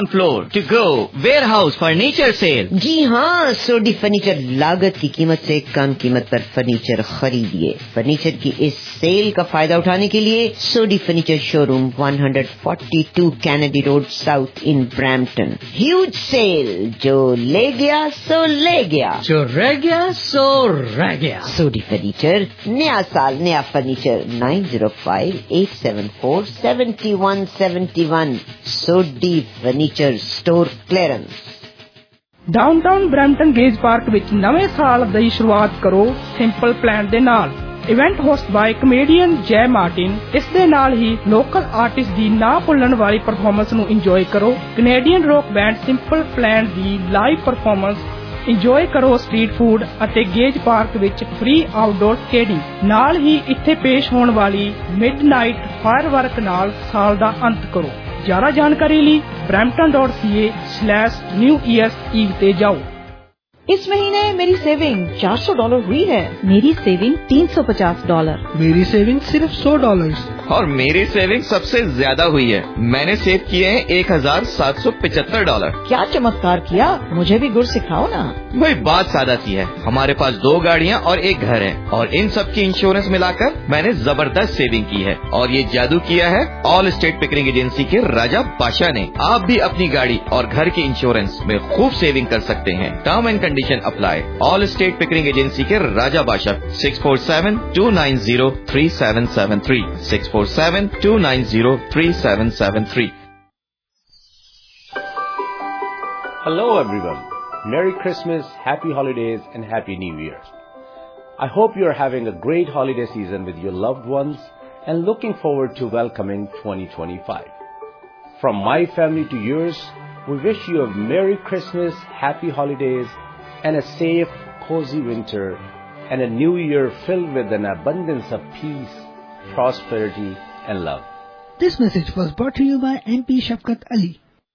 Floor to go warehouse furniture sale. जी हाँ, Sodhi furniture लागत की कीमत से कम कीमत पर फर्नीचर खरीदिए। फर्नीचर की इस सेल का फायदा उठाने के लिए Sodhi furniture showroom 142 Kennedy road south in Brampton. Huge sale, जो ले गया सो ले गया, जो रह गया सो रह गया। सोडी फर्नीचर, नया साल नया furniture. 905-874-7171 Sodhi furniture store clearance. Downtown Brampton Gage park ਵਿੱਚ ਨਵੇਂ ਸਾਲ ਦੀ ਸ਼ੁਰੂਆਤ ਕਰੋ ਸਿੰਪਲ ਪਲਾਨ ਦੇ ਨਾਲ। Event host by comedian Jay Martin. ਇਸ ਦੇ ਨਾਲ ਹੀ ਲੋਕਲ ਆਰਟਿਸਟ ਦੀ ਨਾ ਭੁੱਲਣ ਵਾਲੀ ਪਰਫਾਰਮੈਂਸ ਨੂੰ ਇੰਜੋਏ ਕਰੋ। Canadian rock band simple plan ਦੀ ਲਾਈਵ ਪਰਫਾਰਮੈਂਸ ਇੰਜੋਏ ਕਰੋ। ਸਟਰੀਟ ਫੂਡ ਅਤੇ ਗੇਜ ਪਾਰਕ ਵਿੱਚ ਫ੍ਰੀ ਆਊਟਡੋਰ ਸਕੇਟਿੰਗ। ਨਾਲ ਹੀ ਇੱਥੇ ਪੇਸ਼ ਹੋਣ ਵਾਲੀ ਮਿਡਨਾਈਟ ਫਾਇਰਵਰਕ ਨਾਲ ਸਾਲ ਦਾ ਅੰਤ ਕਰੋ। ਜ਼ਿਆਦਾ ਜਾਣਕਾਰੀ ਲਈ brampton.ca/New Year's Eve ਤੇ ਜਾਓ। इस महीने मेरी सेविंग $400 हुई है। मेरी सेविंग $350। मेरी सेविंग सिर्फ $100। और मेरी सेविंग सबसे ज्यादा हुई है। मैंने सेव किए हैं $1775। क्या चमत्कार किया, मुझे भी गुर सिखाओ ना। वही बात सादा सी है। हमारे पास 2 गाड़ियाँ और 1 घर है और इन सब की इंश्योरेंस मिलाकर मैंने जबरदस्त सेविंग की है। और ये जादू किया है ऑल स्टेट पिकरिंग एजेंसी के राजा बादशाह ने। आप भी अपनी गाड़ी और घर की इंश्योरेंस में खूब सेविंग कर सकते हैं। Term and condition apply. All state Pickering agency के राजा बादशाह। 647-290-3773 647-290-3773। Hello everyone. Merry Christmas, Happy Holidays and Happy New Year. I hope you are having a great holiday season with your loved ones and looking forward to welcoming 2025. From my family to yours, we wish you a Merry Christmas, Happy Holidays and a safe, cozy winter and a new year filled with an abundance of peace, prosperity and love. This message was brought to you by MP Shafkat Ali.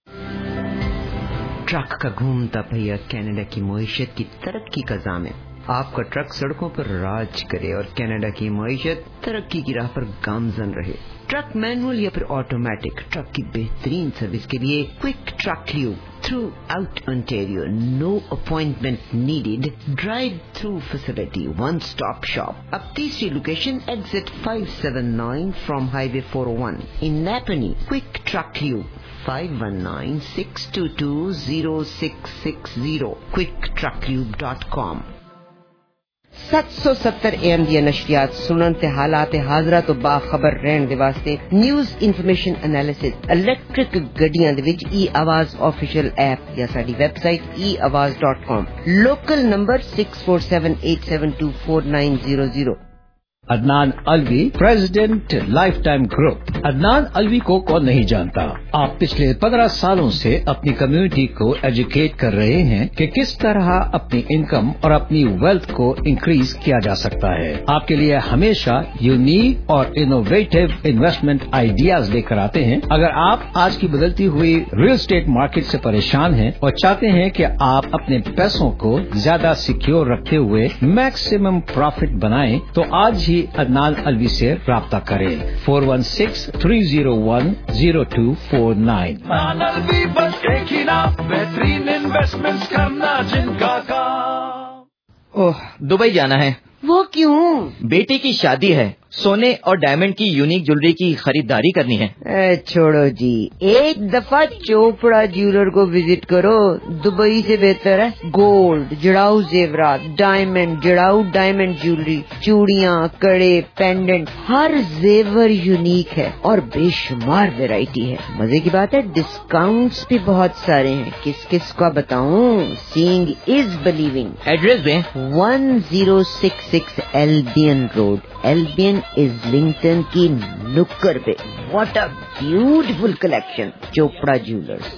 Truck का घूमता पहिया Canada की मईशत की तरक्की का ज़ामिन। आपका truck सड़कों पर राज करे और कनाडा की मईशत तरक्की की राह पर गामजन रहे। ट्रक मैनुअल या फिर ऑटोमेटिक, ट्रक की बेहतरीन सर्विस के लिए quick truck lube throughout Ontario. No appointment needed, drive through facility, one stop shop. अब तीसरी location exit 579 from highway 401 in Napanee. Quick truck lube 519-622-0660 quicktrucklube.com। 770 AM ਦੀਆਂ ਨਸ਼ਰੀਆਤ ਸੁਣਨ ਤੇ ਹਾਲਾਤ ਹਾਜ਼ਰਾ ਤੋਂ ਬਾਖਬਰ ਰਹਿਣ ਦੇ ਵਾਸਤੇ ਨਿਊਜ਼ ਇਨਫੋਰਮੇਸ਼ਨ ਐਨਾਲਿਸਿਸ ਇਲੈਕਟ੍ਰਿਕ ਗੱਡੀਆਂ ਦੇ ਵਿੱਚ e-ਆਵਾਜ਼ ਆਫੀਸ਼ੀਅਲ ਐਪ ਜਾਂ ਸਾਡੀ website eawaz.com। Local number 6478724900। Adnan Alvi, president lifetime group. Adnan Alvi को कौन नहीं जानता। आप पिछले 15 सालों से अपनी कम्युनिटी को एजुकेट कर रहे हैं कि किस तरह अपनी इनकम और अपनी वेल्थ को इंक्रीज किया जा सकता है। आपके लिए हमेशा यूनिक और इनोवेटिव इन्वेस्टमेंट आइडियाज लेकर आते हैं। अगर आप आज की बदलती हुई रियल एस्टेट मार्केट से परेशान हैं और चाहते हैं कि आप अपने पैसों को ज्यादा सिक्योर रखते हुए मैक्सिमम प्रॉफिट बनाएं, तो आज ही अदनान अलवी से राब्ता करें। 416-301-0249। बस एक ही नाम, बेहतरीन इन्वेस्टमेंट करना जिनका काम। ओह, दुबई जाना है। वो क्यों? बेटी की शादी है, सोने और डायमंड की यूनिक ज्वेलरी की खरीदारी करनी है। छोड़ो जी, एक दफा चोपड़ा ज्वेलर को विजिट करो। दुबई से बेहतर है। गोल्ड, जड़ाऊ जेवरात, डायमंड, जड़ाऊ डायमंड ज्वेलरी, चूड़ियाँ, कड़े, पेंडेंट, हर जेवर यूनिक है और बेशुमार वैरायटी है। मजे की बात है, डिस्काउंट्स भी बहुत सारे हैं। किस किस का बताऊं? Seeing is believing. एड्रेस दें। 1066 एल्बियन रोड, एल्बियन इज़लिंगटन की नुक्कड़ पे। What a beautiful collection. Chopra jewellers.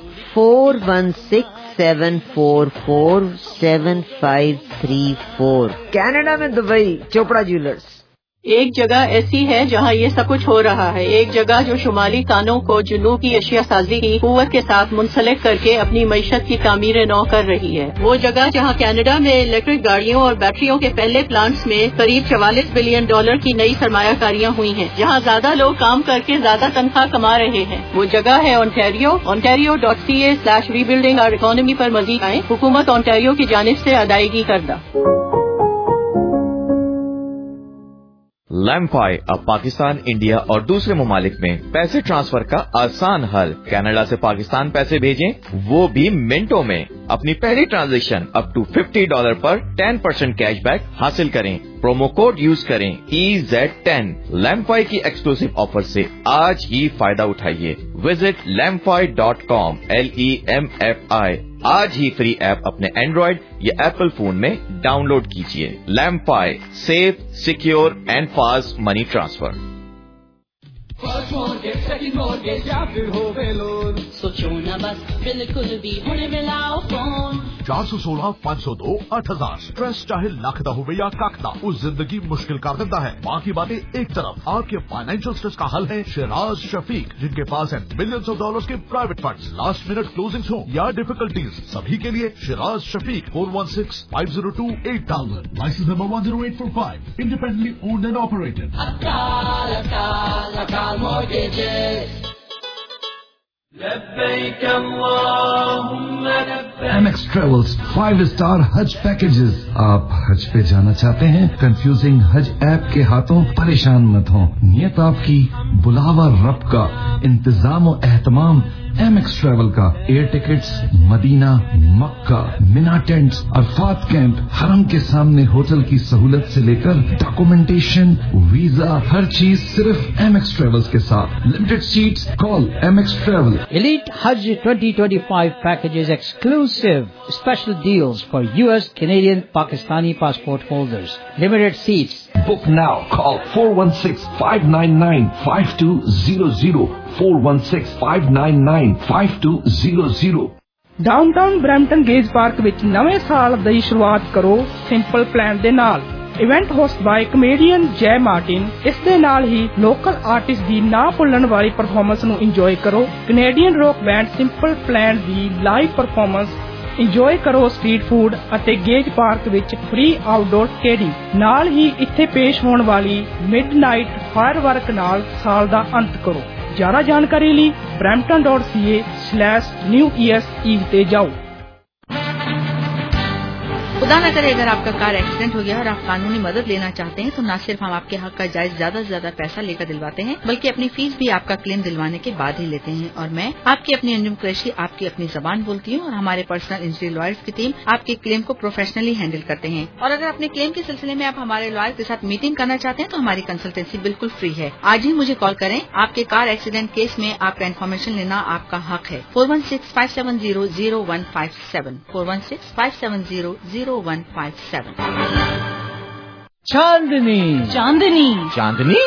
416-744-7534। Canada में दुबई, चोपड़ा ज्वेलर्स। ایک جگہ ایسی ہے جہاں یہ سب کچھ ہو رہا ہے، ایک جگہ جو شمالی کانوں کو جنوبی اشیاء سازی کی قوت کے ساتھ منسلک کر کے اپنی معیشت کی تعمیر نو کر رہی ہے، وہ جگہ جہاں کینیڈا میں الیکٹرک گاڑیوں اور بیٹریوں کے پہلے پلانٹس میں قریب $44 بلین کی نئی سرمایہ کاریاں ہوئی ہیں، جہاں زیادہ لوگ کام کر کے زیادہ تنخواہ کما رہے ہیں، وہ جگہ ہے اونٹاریو۔ ontario.ca/rebuilding our economy پر مزید آئیں، حکومت اونٹاریو کی جانب سے ادائیگی کردہ۔ لیمفائی اب پاکستان، انڈیا اور دوسرے ممالک میں پیسے ٹرانسفر کا آسان حل۔ کینیڈا سے پاکستان پیسے بھیجیں، وہ بھی منٹوں میں۔ اپنی پہلی ٹرانزیکشن اپ ٹو $50 پر 10% کیش بیک حاصل کریں۔ پرومو کوڈ یوز کریں EZ10۔ لیمفائی کی ایکسکلوسیو آفر سے آج ہی فائدہ اٹھائیے۔ Visit lemfi.com LEMFI۔ آج ہی فری ایپ اپنے اینڈرائیڈ یا ایپل فون میں ڈاؤن لوڈ کیجیے۔ LemFi, safe, secure and fast money transfer. First market, second market یا پھر ہوے لون، سوچو نہ بس بالکل بھی ہونے ملاؤ فون۔ 416-502-8000۔ سٹریس چاہے لاکھ دا ہوئے یا کاک دا، وہ زندگی مشکل کر دیتا ہے۔ باقی باتیں ایک طرف، آپ کے فائنینشیل سٹریس کا حل ہے شیراز شفیق، جن کے پاس ہیں ملینز آف ڈالرز کے private funds. Last minute closings ہوں یا ڈیفیکلٹیز، سبھی کے لیے Shiraz Shafiq 416-502-8000۔ Licence number 10845، independently owned and operated. لبیک اللہم لبیک۔ MX Travels 5-star حج پیکیجز۔ آپ حج پہ جانا چاہتے ہیں؟ کنفیوزنگ حج ایپ کے ہاتھوں پریشان مت ہوں، نیت آپ کی، بلاوا رب کا، انتظام و اہتمام MX Travel کا۔ Air tickets, Medina, Mecca, Mina tents, Arafat camp, حرم کے سامنے ہوٹل کی سہولت سے لے کر ڈاکومنٹیشن، ویزا، ہر چیز صرف MX Travels کے ساتھ۔ Limited seats, call MX Travel۔ Elite Hajj 2025 packages exclusive special deals for US, Canadian, Pakistani passport holders. Limited seats. Book now. Call 416-599-5200. 416-599-5200. Downtown Brampton Gage park ਵਿੱਚ ਨਵੇਂ ਸਾਲ ਦੀ ਸ਼ੁਰੂਆਤ ਕਰੋ ਸਿੰਪਲ ਪਲਾਨ ਦੇ ਨਾਲ। Event host by comedian Jay Martin. ਇਸ ਦੇ ਨਾਲ ਹੀ ਲੋਕਲ ਆਰਟਿਸਟ ਦੀ ਨਾ ਭੁੱਲਣ ਵਾਲੀ ਪਰਫਾਰਮੈਂਸ ਨੂੰ ਇੰਜੋਏ ਕਰੋ। Canadian rock band simple plan ਦੀ ਲਾਈਵ ਪਰਫਾਰਮੈਂਸ ਇੰਜੋਏ ਕਰੋ। ਸਟਰੀਟ ਫੂਡ ਅਤੇ ਗੇਜ ਪਾਰਕ ਵਿੱਚ ਫ੍ਰੀ ਆਊਟਡੋਰ ਸਕੇਟਿੰਗ। ਨਾਲ ਹੀ ਇੱਥੇ ਪੇਸ਼ ਹੋਣ ਵਾਲੀ ਮਿਡਨਾਈਟ ਫਾਇਰਵਰਕ ਨਾਲ ਸਾਲ ਦਾ ਅੰਤ ਕਰੋ। ਜ਼ਿਆਦਾ ਜਾਣਕਾਰੀ ਲਈ brampton.ca/New Year's Eve ਤੇ ਜਾਓ। خدا نہ کرے اگر آپ کا کار ایکسیڈنٹ ہو گیا اور آپ قانونی مدد لینا چاہتے ہیں تو نہ صرف ہم آپ کے حق کا جائز زیادہ سے زیادہ پیسہ لے کر دلواتے ہیں بلکہ اپنی فیس بھی آپ کا کلیم دلوانے کے بعد ہی لیتے ہیں۔ اور میں آپ کی اپنی انجم قریشی آپ کی اپنی زبان بولتی ہوں اور ہمارے پرسنل انجری لائرز کی ٹیم آپ کے کلیم کو پروفیشنلی ہینڈل کرتے ہیں۔ اور اگر اپنے کلیم کے سلسلے میں آپ ہمارے لائر کے ساتھ میٹنگ کرنا چاہتے ہیں تو ہماری کنسلٹینسی بالکل فری ہے۔ آج ہی مجھے کال کریں۔ آپ کے کار ایکسیڈنٹ کیس میں آپ کا انفارمیشن لینا آپ کا حق ہے۔ 416-570-0157 416-570-0157۔ Chandni Chandni Chandni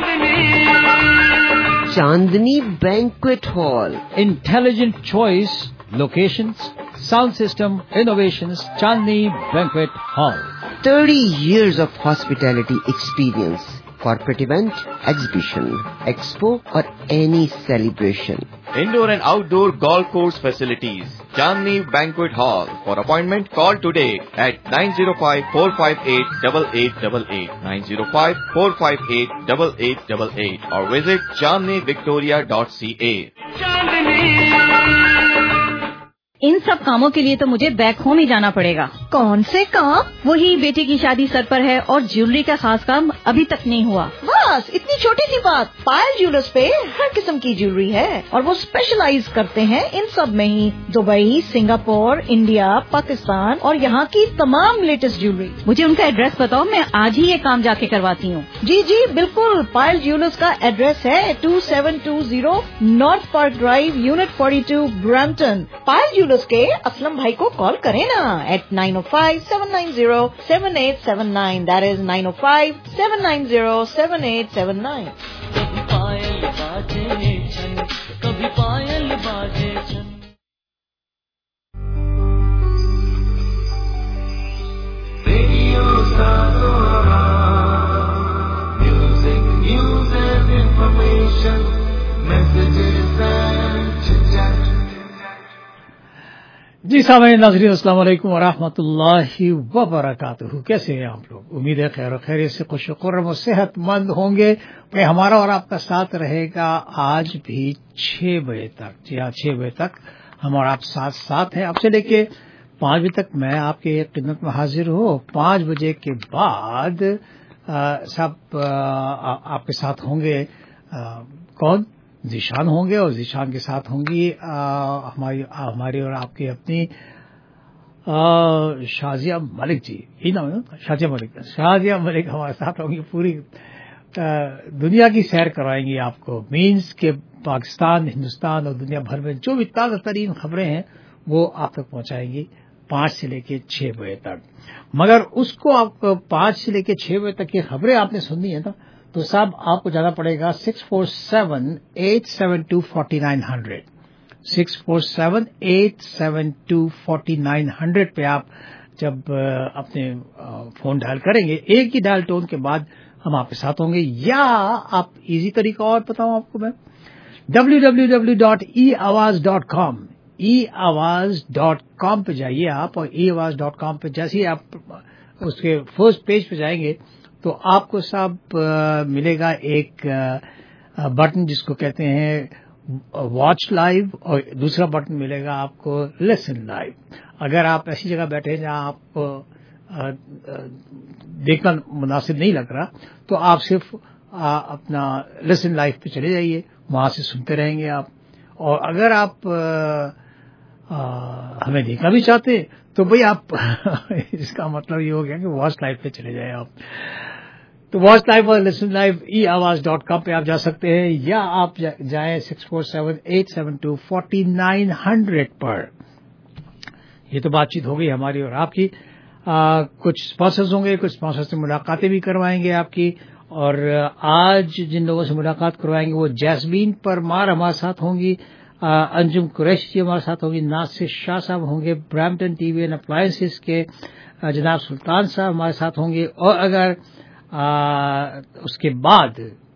Chandni banquet hall, intelligent choice, locations, sound system, innovations, Chandni banquet hall. 30 years of hospitality experience. Corporate event, exhibition, expo or any celebration. Indoor and outdoor golf course facilities. Chandni Banquet Hall. For appointment, call today at 905-458-8888, 905-458-8888 or visit chandnivictoria.ca. ان سب کاموں کے لیے تو مجھے back home ہی جانا پڑے گا۔ کون سے کام؟ وہی بیٹی کی شادی سر پر ہے اور جیولری کا خاص کام ابھی تک نہیں ہوا۔ بس اتنی چھوٹی سی بات، پائل جیولرز پہ ہر قسم کی جیولری ہے اور وہ اسپیشلائز کرتے ہیں ان سب میں ہی۔ دبئی، سنگاپور، انڈیا، پاکستان اور یہاں کی تمام لیٹسٹ جیولری۔ مجھے ان کا ایڈریس بتاؤ، میں آج ہی یہ کام جا کے کرواتی ہوں۔ جی جی بالکل، پائل جیولرز کا ایڈریس ہے 2720 North Park Drive, unit 42، Brampton. Payal jewellers کے اسلم بھائی کو کال کریں نا at 905-790-7879. That is 905-790-7879. کبھی پائل باجے چھن، کبھی پائل باجے چھن۔ ریڈیو جی سامعین ناظرین السلام علیکم ورحمۃ اللہ وبرکاتہ. کیسے ہیں آپ لوگ؟ امید ہے خیر و خیریت سے خوش و خرم و صحت مند ہوں گے. کہ ہمارا اور آپ کا ساتھ رہے گا آج بھی 6 بجے تک. جی ہاں 6 بجے تک ہم اور آپ ساتھ ہیں. اب سے لے کے 5 بجے تک میں آپ کی خدمت میں حاضر ہوں. 5 بجے کے بعد سب آپ کے ساتھ ہوں گے. کون؟ ذیشان ہوں گے اور ذیشان کے ساتھ ہوں گی ہماری اور آپ کی اپنی شازیہ ملک جی. یہ نام ہے شازیہ ملک ہمارے ساتھ ہوں گی. پوری دنیا کی سیر کروائیں گی آپ کو. مینس کہ پاکستان، ہندوستان اور دنیا بھر میں جو بھی تازہ ترین خبریں ہیں وہ آپ تک پہنچائیں گی 5 سے لے کے 6 بجے تک. مگر اس کو آپ 5 سے لے کے 6 بجے تک کی خبریں آپ نے سننی ہے نا، تو صاحب آپ کو جانا پڑے گا 647-872-4900 647-872-4900 پہ. آپ جب اپنے فون ڈائل کریں گے، ایک ہی ڈائل ٹون کے بعد ہم آپ کے ساتھ ہوں گے. یا آپ ایزی طریقہ اور بتاؤں آپ کو میں، www.eawaz.com eawaz.com پہ جائیے آپ. اور eawaz.com پہ جیسے ہی آپ اس کے فرسٹ پیج پہ جائیں گے تو آپ کو صاحب ملے گا ایک بٹن جس کو کہتے ہیں واچ لائیو، اور دوسرا بٹن ملے گا آپ کو لسن لائیو. اگر آپ ایسی جگہ بیٹھے ہیں جہاں آپ کو دیکھنا مناسب نہیں لگ رہا تو آپ صرف اپنا لسن لائیو پہ چلے جائیے، وہاں سے سنتے رہیں گے آپ. اور اگر آپ ہمیں دیکھنا بھی چاہتے ہیں تو بھئی آپ اس کا مطلب یہ ہو گیا کہ واچ لائیو پہ چلے جائیں آپ. تو واچ لائیو اور لسن لائیو eawaz.com پہ آپ جا سکتے ہیں، یا آپ جائیں 647-872-4900 پر. یہ تو بات چیت ہو گئی ہماری اور آپ کی. کچھ اسپانسرز ہوں گے، کچھ اسپانسر سے ملاقاتیں بھی کروائیں گے آپ کی. اور آج جن لوگوں سے ملاقات کروائیں گے وہ جیسمین پرمار ہمارے ساتھ ہوں گی، انجم قریشی جی ہمارے ساتھ ہوں گی، ناصر شاہ صاحب ہوں گے، Brampton T V and appliances کے جناب سلطان صاحب ہمارے ساتھ ہوں گے. اور اگر اس کے بعد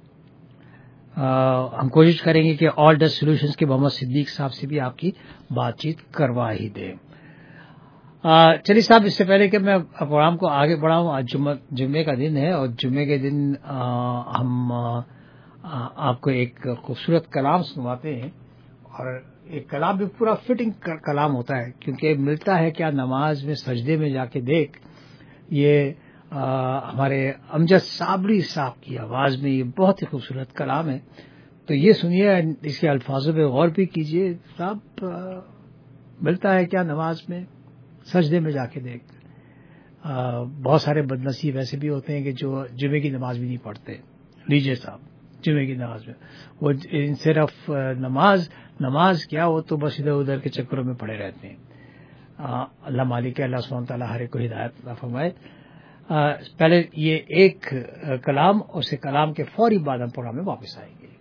ہم کوشش کریں گے کہ آل ڈسٹ سولوشنز کے محمد صدیق صاحب سے بھی آپ کی بات چیت کروا ہی دیں. چلیے صاحب، اس سے پہلے کہ میں پروگرام کو آگے بڑھاؤں، آج جمعے کا دن ہے، اور جمعے کے دن ہم آپ کو ایک خوبصورت کلام سنواتے ہیں. اور ایک کلام بھی پورا فٹنگ کلام ہوتا ہے، کیونکہ ملتا ہے کیا نماز میں سجدے میں جا کے دیکھ. یہ ہمارے امجد صابری صاحب کی آواز میں یہ بہت ہی خوبصورت کلام ہے. تو یہ سنیے، اس کے الفاظوں پہ غور بھی کیجیے. صاحب ملتا ہے کیا نماز میں سجدے میں جا کے دیکھ. بہت سارے بدنصیب ایسے بھی ہوتے ہیں کہ جو جمعے کی نماز بھی نہیں پڑھتے. لیجیے صاحب، جمعے کی نماز میں وہ صرف نماز کیا، وہ تو بس ادھر ادھر کے چکروں میں پڑے رہتے ہیں. اللہ مالک ہے، اللہ سبحانہ تعالیٰ ہر ایک کو ہدایت عطا فرمائے. پہلے یہ ایک کلام، اور اس کلام کے فوری بعد ہم پروگرام میں واپس آئیں گے.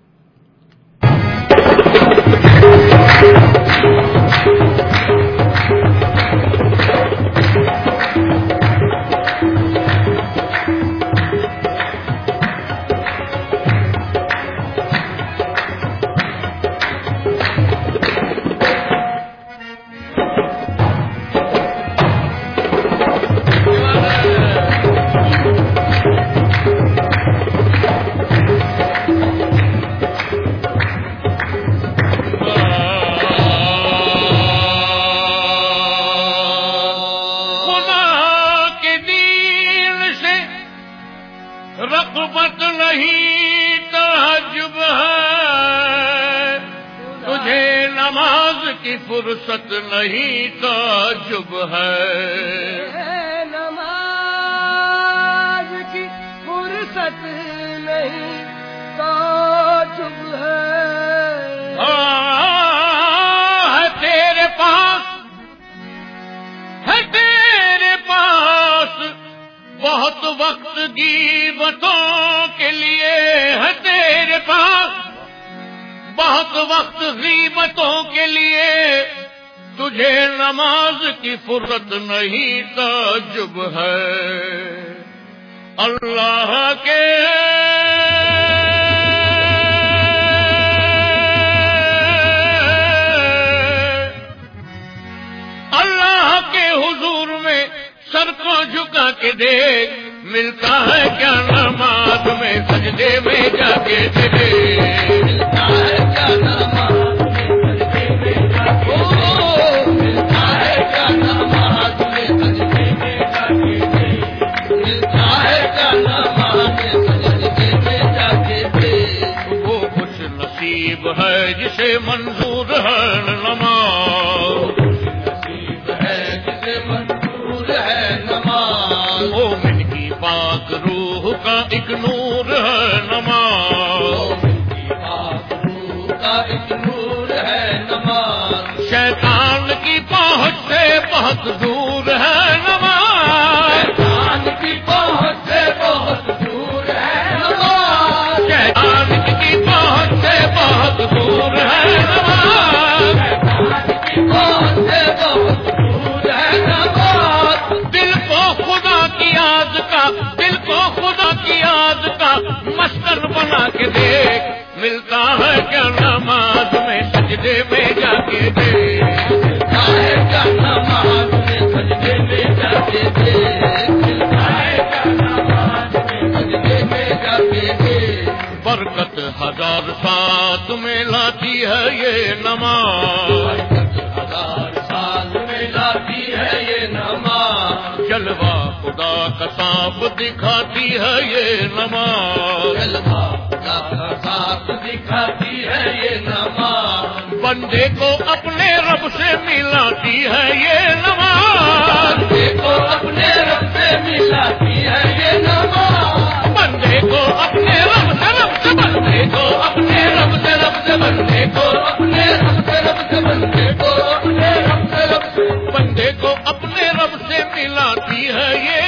فرصت نہیں تعجب ہے، نماز کی فرصت نہیں تعجب ہے. ہے تیرے پاس بہت وقت غیبتوں کے لیے، ہے تیرے پاس بہت وقت غیبتوں کے لیے. تجھے نماز کی فرصت نہیں تعجب ہے. اللہ کے حضور میں سر کو جھکا کے دیکھ، ملتا ہے کیا نماز میں سجدے میں جا کے دیکھ، ملتا ہے کیا نماز میں سجدے میں جا کے دیکھ، ملتا ہے کیا نماز میں سجدے میں جا کے دیکھ، ملتا ہے کیا نماز میں سجدے میں جا کے دیکھ۔ وہ خوش نصیب ہے جسے منظور ہے نماز، مومن کی پاک روح کا ایک نور ہے نماز، شیطان کی پہنچ سے بہت دور ہے نماز، شیطان کی پہنچ سے بہت دور ہے نماز، شیطان کی پہنچ سے بہت دور ہے نماز، شیطان کی پہنچ سے بہت دور ہے نماز۔ دل کو خدا کی یاد کا، دل کو خدا کی یاد کا مسکن بنا کے دیکھ، ملتا ہے کیا نماز میں سجدے میں جا کے دیکھ، ملتا ہے کیا نماز میں سجدے میں جا کے دیکھ، ملتا ہے کیا نماز میں سجدے میں جا کے دیکھ۔ برکت ہزار ساتھ میں لاتی ہے یہ نماز، برکت ہزار ساتھ میں لاتی ہے یہ نماز، جلوہ خدا کا سانپ دکھاتی ہے یہ نماز، جلوہ خدا کا سانپ دکھاتی ہے یہ نماز، بندے کو اپنے رب سے ملاتی ہے یہ نماز، بندے کو اپنے رب سے ملاتی ہے یہ نماز، بندے کو اپنے رب سے، رب سے بندے کو اپنے رب سے، رب سے بندے کو اپنے رب سے، رب سے بندے کو اپنے رب سے، رب سے بندے کو اپنے رب سے ملاتی ہے یہ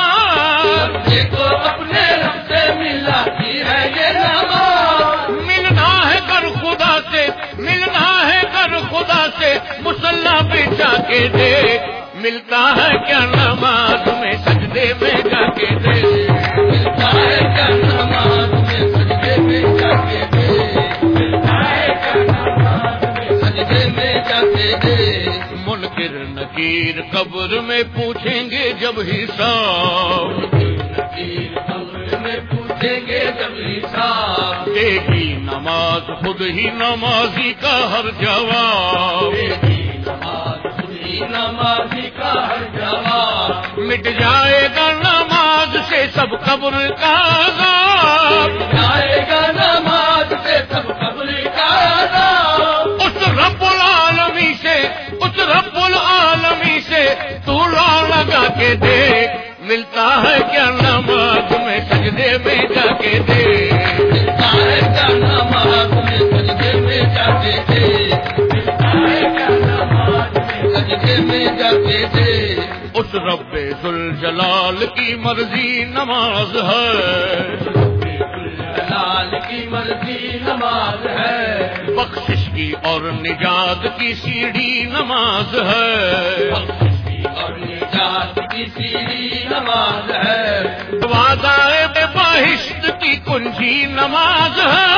نماز، بندے کو اپنے رب سے ملاتی ہے یہ نماز۔ ملنا ہے کر خدا سے، ملنا ہے کر خدا سے مصلی پہ جا کے دیکھ، ملتا ہے کیا نماز میں سجدے میں جا کے دیکھ، ملتا ہے کیا نماز میں سجدے میں جا کے دیکھ، ملتا ہے کیا نماز میں سجدے میں جا کے دیکھ۔ منکر نکیر قبر میں پوچھیں گے جب حساب، نکیر قبر میں پوچھیں گے جب حساب، دے گی نماز خود ہی نمازی کا ہر جواب، دے گی نماز خود ہی نمازی کا ہر جواب، مٹ جائے گا نماز سے سب قبر کا عذاب، مٹ جائے گا نماز سے سب قبر کا عذاب، اس رب العالمین سے، اس رب العالمین سے تو لا لگا کے دیکھ، ملتا ہے کیا نماز میں سجدے میں جا کے دیکھ، ملتا ہے کیا نماز میں سجدے میں جا کے دیکھ، ملتا ہے کیا نماز میں سجدے میں جا کے دیکھ۔ اس رب ذوالجلال کی مرضی نماز ہے، رب ذوالجلال کی مرضی نماز ہے، بخشش کی اور نجات کی سیڑھی نماز ہے، بخشش کی اور نجات کی سیڑھی نماز ہے، وعدائے بہشت کی کنجی نماز ہے،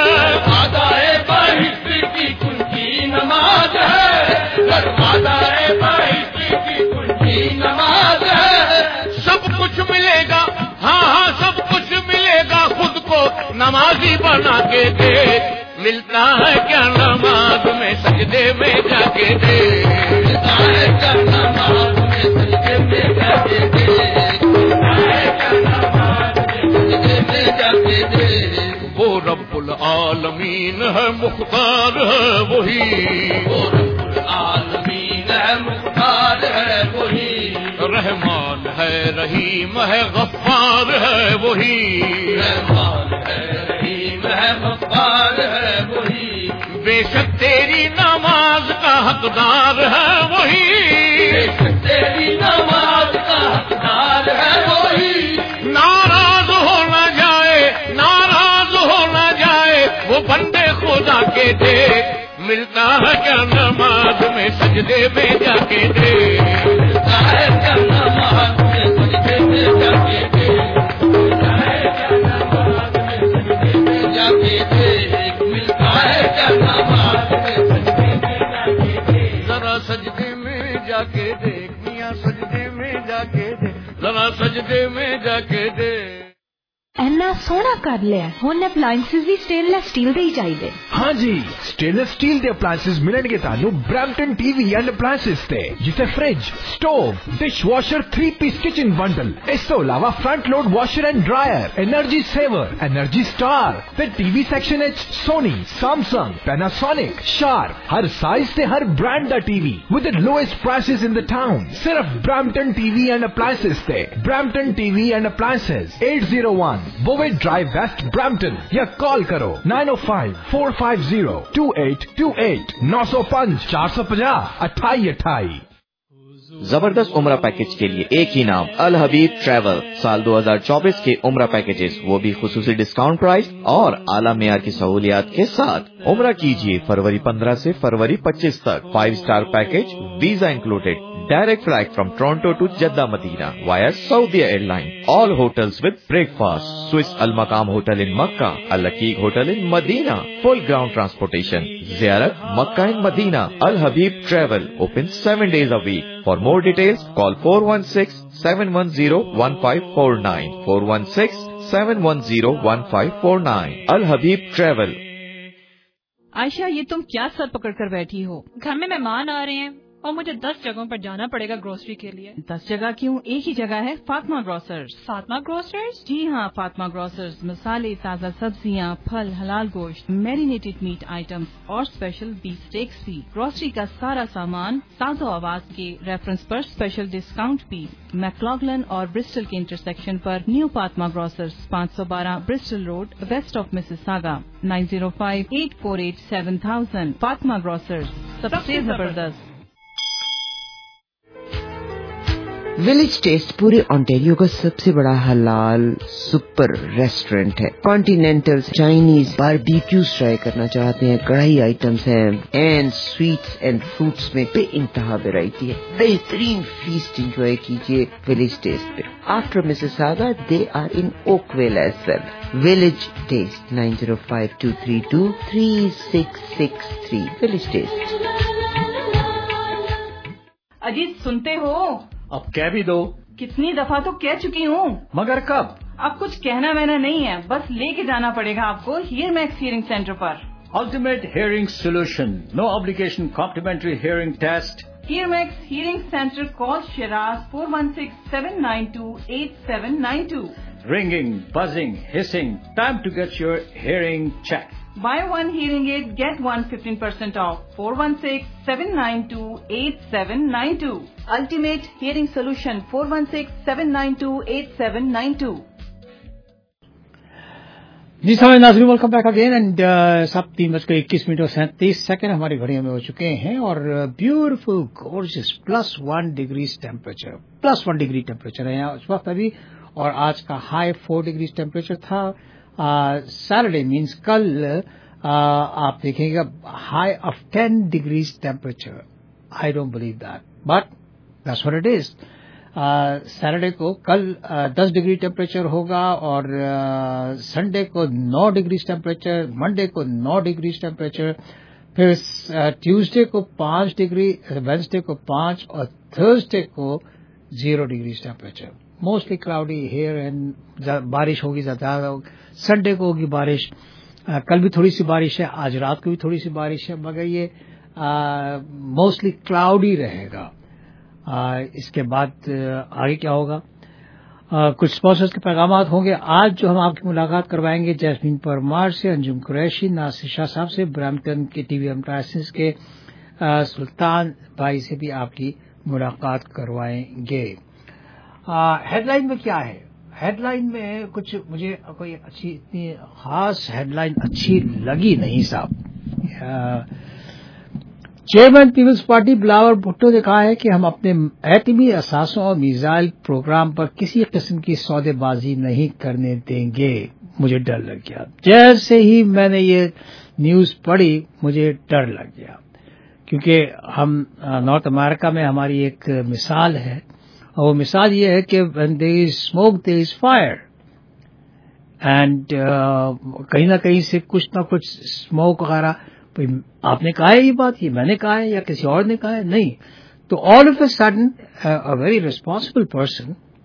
وعدائے بہشت کی کنجی نماز ہے، وعدائے بہشت کی کنجی نماز ہے، سب کچھ ملے گا، ہاں ہاں سب کچھ ملے گا، خود کو نمازی بنا کے دیکھ، ملتا ہے کیا نماز میں سجدے میں جا کے دیکھ، ملتا ہے کیا نماز میں سجدے میں جا کے دیکھ، ملتا ہے کیا نماز میں سجدے میں جا کے دیکھ۔ وہ رب العالمین ہے مختار ہے وہی، وہ رب العالمین ہے مختار ہے وہی، رحمان ہے رحیم ہے غفار ہے وہی، رحمان ہے رحیم ہے غفار ہے وہی، بے شک تیری نماز کا حقدار ہے وہی، بے شک تیری نماز کا حقدار ہے وہی، ناراض ہو نہ جائے، ناراض ہو نہ جائے وہ بندے خدا کے دیکھ، ملتا ہے کیا نماز میں سجدے میں جا کے دیکھ، ملتا ہے کیا نماز میں سجدے میں جا کے دیکھ، ملتا ہے کیا نماز میں سجدے میں جا کے دیکھ، ملتا ہے کیا نماز میں سجدے میں جا کے دیکھ، ذرا سجدے میں جا کے دیکھ میاں ना सजदे में जाके दे। ਇੰਨਾ ਸੋਹਣਾ ਕਰ ਲਿਆ, ਹੁਣ ਅਪਲਾਈਐਂਸਿਸ ਵੀ ਸਟੇਨਲੈਸ ਸਟੀਲ ਦੇ ਹੀ ਚਾਹੀਦੇ। ਹਾਂਜੀ, ਸਟੇਨਲੈਸ ਸਟੀਲ ਦੇ ਅਪਲਾਈਐਂਸਿਸ ਮਿਲਣਗੇ ਤੁਹਾਨੂੰ ਬ੍ਰੈਂਪਟਨ ਟੀਵੀ ਐਂਡ ਅਪਲਾਈਐਂਸਿਸ ਤੇ, ਜਿੱਥੇ fridge, stove, dishwasher, three piece kitchen bundle, ਇਸ ਤੋਂ ਇਲਾਵਾ front load washer and dryer, energy saver, energy star ਤੇ ਟੀਵੀ ਸੈਕਸ਼ਨ ਵਿੱਚ ਸੋਨੀ, ਸੈਮਸੰਗ, ਪੈਨਾਸੋਨਿਕ, ਸ਼ਾਰਪ, ਹਰ ਸਾਈਜ਼ ਤੇ ਹਰ ਬ੍ਰਾਂਡ ਦਾ TV with the lowest prices in the town, ਸਿਰਫ ਬ੍ਰੈਂਪਟਨ ਟੀਵੀ ਐਂਡ ਅਪਲਾਈਐਂਸਿਸ ਤੇ। Brampton TV and appliances 801 Bovett Drive West Brampton या call करो 905-450-2828 905 450 2828। जबरदस्त उम्रा पैकेज के लिए एक ही नाम, अल हबीब ट्रैवल। साल 2024 के उम्रा पैकेजेस, वो भी खुसूसी डिस्काउंट प्राइस और आला मेयार की सहूलियात के साथ। उम्रा कीजिए फरवरी 15 से फरवरी 25 तक। Five star package, visa included, direct flight from Toronto to Jeddah Medina via Saudi airline, all hotels with breakfast, Swiss Al Maqam hotel in Mecca, Al Aqeeq hotel in Medina, full ground transportation, जियारत Mecca in Medina. Al Habib travel open 7 days a week. For more details, call 416-710-1549, 416-710-1549. Al Habib Travel. Ayesha, ये तुम क्या sir पकड़ कर बैठी हो? घर में मेहमान आ रहे हैं और मुझे 10 जगहों पर जाना पड़ेगा ग्रोसरी के लिए। 10 जगह क्यों? एक ही जगह है, फातिमा ग्रोसर्स। फातिमा ग्रोसर्स? जी हाँ, फातिमा ग्रोसर्स मसाले, ताज़ा सब्जियाँ, फल, हलाल गोश्त, मैरिनेटेड मीट आइटम्स और स्पेशल बीफ स्टेक्स भी। ग्रोसरी का सारा सामान ताज़ा आवाज के रेफरेंस पर स्पेशल डिस्काउंट भी। मैक्लॉगलन और ब्रिस्टल के इंटरसेक्शन पर new Fatima grocers, 512 Bristol road, west of Mississauga, 9058487000। Fatima grocers, सबसे जबरदस्त। विलेज टेस्ट पूरे ओंटारियो का सबसे बड़ा हलाल सुपर रेस्टोरेंट है। कॉन्टिनेंटल, चाइनीज, बारबेक्यूज ट्राई करना चाहते हैं, कढ़ाई आइटम्स हैं, एंड स्वीट्स एंड फ्रूट्स में बेइंतहा वैरायटी है। बेहतरीन फीस्ट एंजॉय कीजिए विलेज टेस्ट पे। After Mississauga they are in Oakville as well. Village taste 9052323663। Village taste. Ajit, सुनते हो? अब कह भी दो। कितनी दफा तो कह चुकी हूँ। मगर कब? अब कुछ कहना वहना नहीं है, बस लेके जाना पड़ेगा आपको हियर मैक्स हियरिंग सेंटर पर। Ultimate hearing solution, no obligation complimentary hearing test. Hear Max hearing centre, call Shiraz 416-792-8792। Ringing, buzzing, hissing, time to get your hearing checked. Buy one hearing aid, get one 15% off. 416-792-8792. Ultimate Hearing Solution, 416-792-8792. जी साहब, नाज़रीन, welcome back again. And सब 3:21 और 37 हमारी घड़ियों में हो चुके हैं और beautiful gorgeous +1 degree temperature, +1 degree temperature है यहाँ उस वक्त अभी। और आज का हाई 4 डिग्री टेम्परेचर था। सैटरडे मीन्स कल आप देखेंगे high of 10 degrees temperature. I don't believe that, but that's what it is. Saturday को कल 10 डिग्री टेम्परेचर होगा और संडे को 9 डिग्री टेम्परेचर, मंडे को 9 डिग्री टेम्परेचर, फिर ट्यूसडे को 5 डिग्री, वेडनेसडे को 5 और थर्सडे को 0 degree temperature. Mostly cloudy here and बारिश होगी ज्यादा। संडे को होगी बारिश। कल भी थोड़ी सी बारिश है, आज रात को भी थोड़ी सी बारिश है, मगर ये मोस्टली क्लाउडी रहेगा। इसके बाद आगे क्या होगा? कुछ स्पॉन्सर्स के पैगामात होंगे। आज जो हम आपकी मुलाकात करवाएंगे जैस्मीन परमार से, अंजुम कुरैशी, नासिर शाह साहब से, ब्रैम्पटन के टीवी एम्प्लायंसेस के सुल्तान भाई से भी आपकी मुलाकात करवाएंगे। हेडलाइन में क्या है? हेडलाइन में कुछ मुझे कोई अच्छी इतनी खास हेडलाइन अच्छी लगी नहीं साहब। चेयरमैन पीपल्स पार्टी बिलावल भुट्टो ने कहा है कि हम अपने एटमी असासों और मिसाइल प्रोग्राम पर किसी किस्म की सौदेबाजी नहीं करने देंगे। मुझे डर लग गया जैसे ही मैंने ये न्यूज पढ़ी, मुझे डर लग गया, क्योंकि हम नॉर्थ अमेरिका में हमारी एक मिसाल है और वो मिसाल ये है कि when there is smoke there is fire, and कहीं ना कहीं से कुछ ना कुछ स्मोक वगैरह। आपने कहा है ये बात, ये मैंने कहा है या किसी और ने कहा है? नहीं। तो all of a sudden a very responsible person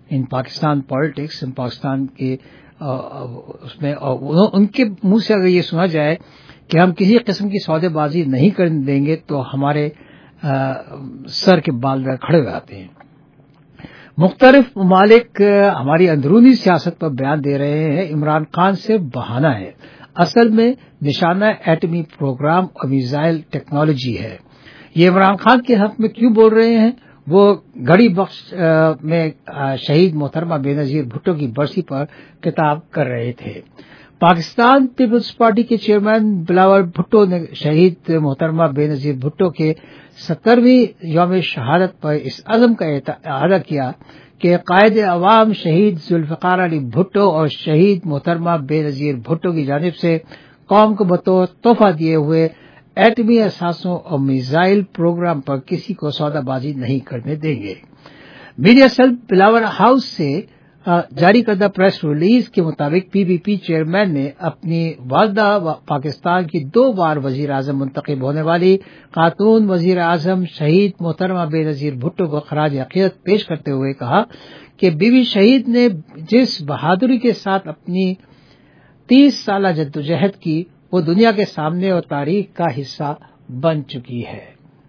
in Pakistan politics, in Pakistan के उसमें उनके मुंह से अगर ये सुना जाए कि हम किसी किस्म की सौदेबाजी नहीं करने देंगे तो हमारे सर के बाल खड़े हो जाते हैं। मुख्तलिफ ममालिक हमारी अंदरूनी सियासत पर बयान दे रहे हैं, इमरान खान से बहाना है, असल में निशाना एटमी प्रोग्राम और मिसाइल टेक्नोलॉजी है। ये इमरान खान के हक में क्यों बोल रहे हैं? वो घड़ी बख्श में शहीद मोहतरमा बेनजीर भुट्टो की बरसी पर खिताब कर रहे थे। पाकिस्तान पीपल्स पार्टी के चेयरमैन बिलावल भुट्टो ने शहीद मोहतरमा बेनजीर भुट्टो के 70वीं यौम शहादत पर इस अज़म का अदा किया कि कायद अवाम शहीद जुल्फ़िकार अली भुट्टो और शहीद मोहतरमा बेनजीर भुट्टो की जानिब से कौम को बतौर तोहफा दिए हुए एटमी असासों और मिसाइल प्रोग्राम पर किसी को सौदाबाजी नहीं करने देंगे। मीडिया सेल बिलावल हाउस से जारी करदा प्रेस रिलीज के मुताबिक पीपीपी चेयरमैन ने अपनी वालदा पाकिस्तान की 2 बार वजीर आजम मुंतखब होने वाली खातून वजीर आजम शहीद मोहतरमा बेनजीर भुट्टो को खराज अकीदत पेश करते हुए कहा कि बीवी शहीद ने जिस बहादुरी के साथ अपनी 30 साल जद्दोजहद की वो दुनिया के सामने और तारीख का हिस्सा बन चुकी है।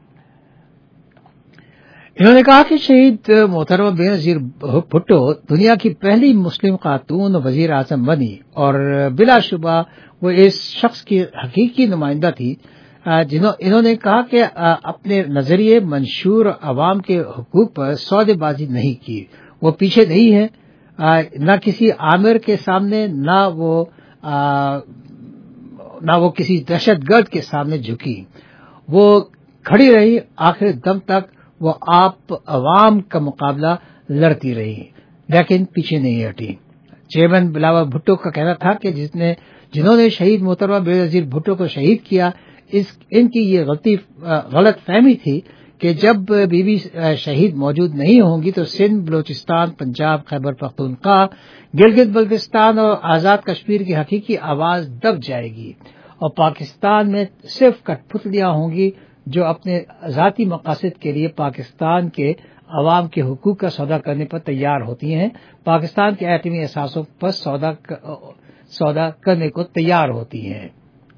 इन्होंने कहा कि शहीद मोहतरमा बेनजीर भुट्टो दुनिया की पहली मुस्लिम खातून वजीर आजम बनी और बिलाशुबा वो इस शख्स की हकीकी नुमाइंदा थी। इन्होंने कहा कि अपने नजरिए मंशूर अवाम के हुकूक पर सौदेबाजी नहीं की। वो पीछे नहीं है, न किसी आमिर के सामने, न वो किसी दहशतगर्द के सामने झुकी। वो खड़ी रही, आखिर दम तक वो आप अवाम का मुकाबला लड़ती रही, लेकिन पीछे नहीं हटी। चेयरमैन बिलावल भुट्टो का कहना था कि जिन्होंने शहीद मोहतरमा बेनजीर भुट्टो को शहीद किया, इनकी ये गलत फहमी थी कि जब बीबी शहीद मौजूद नहीं होंगी तो सिंध, बलोचिस्तान, पंजाब, खैबर पख्तूनख्वा, गिलगित बल्तिस्तान और आजाद कश्मीर की हकीकी आवाज दब जाएगी और पाकिस्तान में सिर्फ कठपुतलियां होंगी जो अपने जाती मकासद के लिए पाकिस्तान के अवाम के हुकूक का सौदा करने पर तैयार होती हैं, पाकिस्तान के एटमी असासों पर सौदा करने को तैयार होती हैं।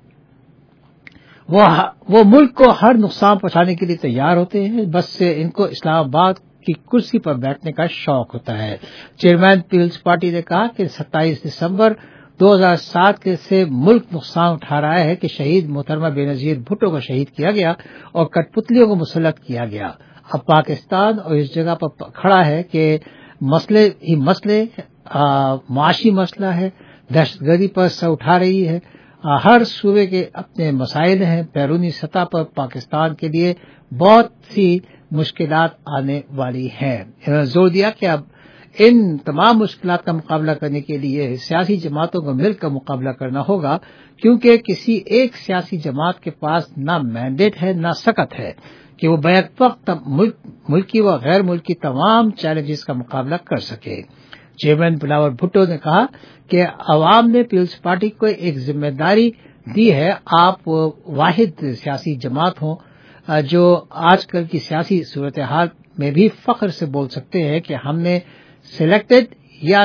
वो मुल्क को हर नुकसान पहुंचाने के लिए तैयार होते हैं, बस से इनको इस्लामाबाद की कुर्सी पर बैठने का शौक होता है। चेयरमैन पीपल्स पार्टी ने कहा कि 27 दिसंबर 2007 से मुल्क नुकसान उठा रहा है कि शहीद मोहतरमा बेनजीर भुट्टो को शहीद किया गया और कठपुतलियों को मुसल्लत किया गया। अब पाकिस्तान और इस जगह पर खड़ा है कि मसले माशी मसला है, दहशतगर्दी पर सर उठा रही है, हर सूबे के अपने मसाइल हैं। बैरूनी सतह पर पाकिस्तान के लिए बहुत सी मुश्किलात आने वाली हैं। इन्होंने जोर दिया कि अब इन तमाम मुश्किलात का मुकाबला करने के लिए सियासी जमातों को मिलकर मुकाबला करना होगा, क्योंकि किसी एक सियासी जमात के पास ना मैंडेट है ना सकत है कि वो बैक वक्त मुल्की व गैर मुल्की तमाम चैलेंजेस का मुकाबला कर सके। चेयरमैन बिलावल भुट्टो ने कहा कि अवाम ने पीपल्स पार्टी को एक जिम्मेदारी दी है। आप वाहिद सियासी जमात हो जो आजकल की सियासी सूरत हाल में भी फख्र से बोल सकते हैं कि हमने सिलेक्टेड या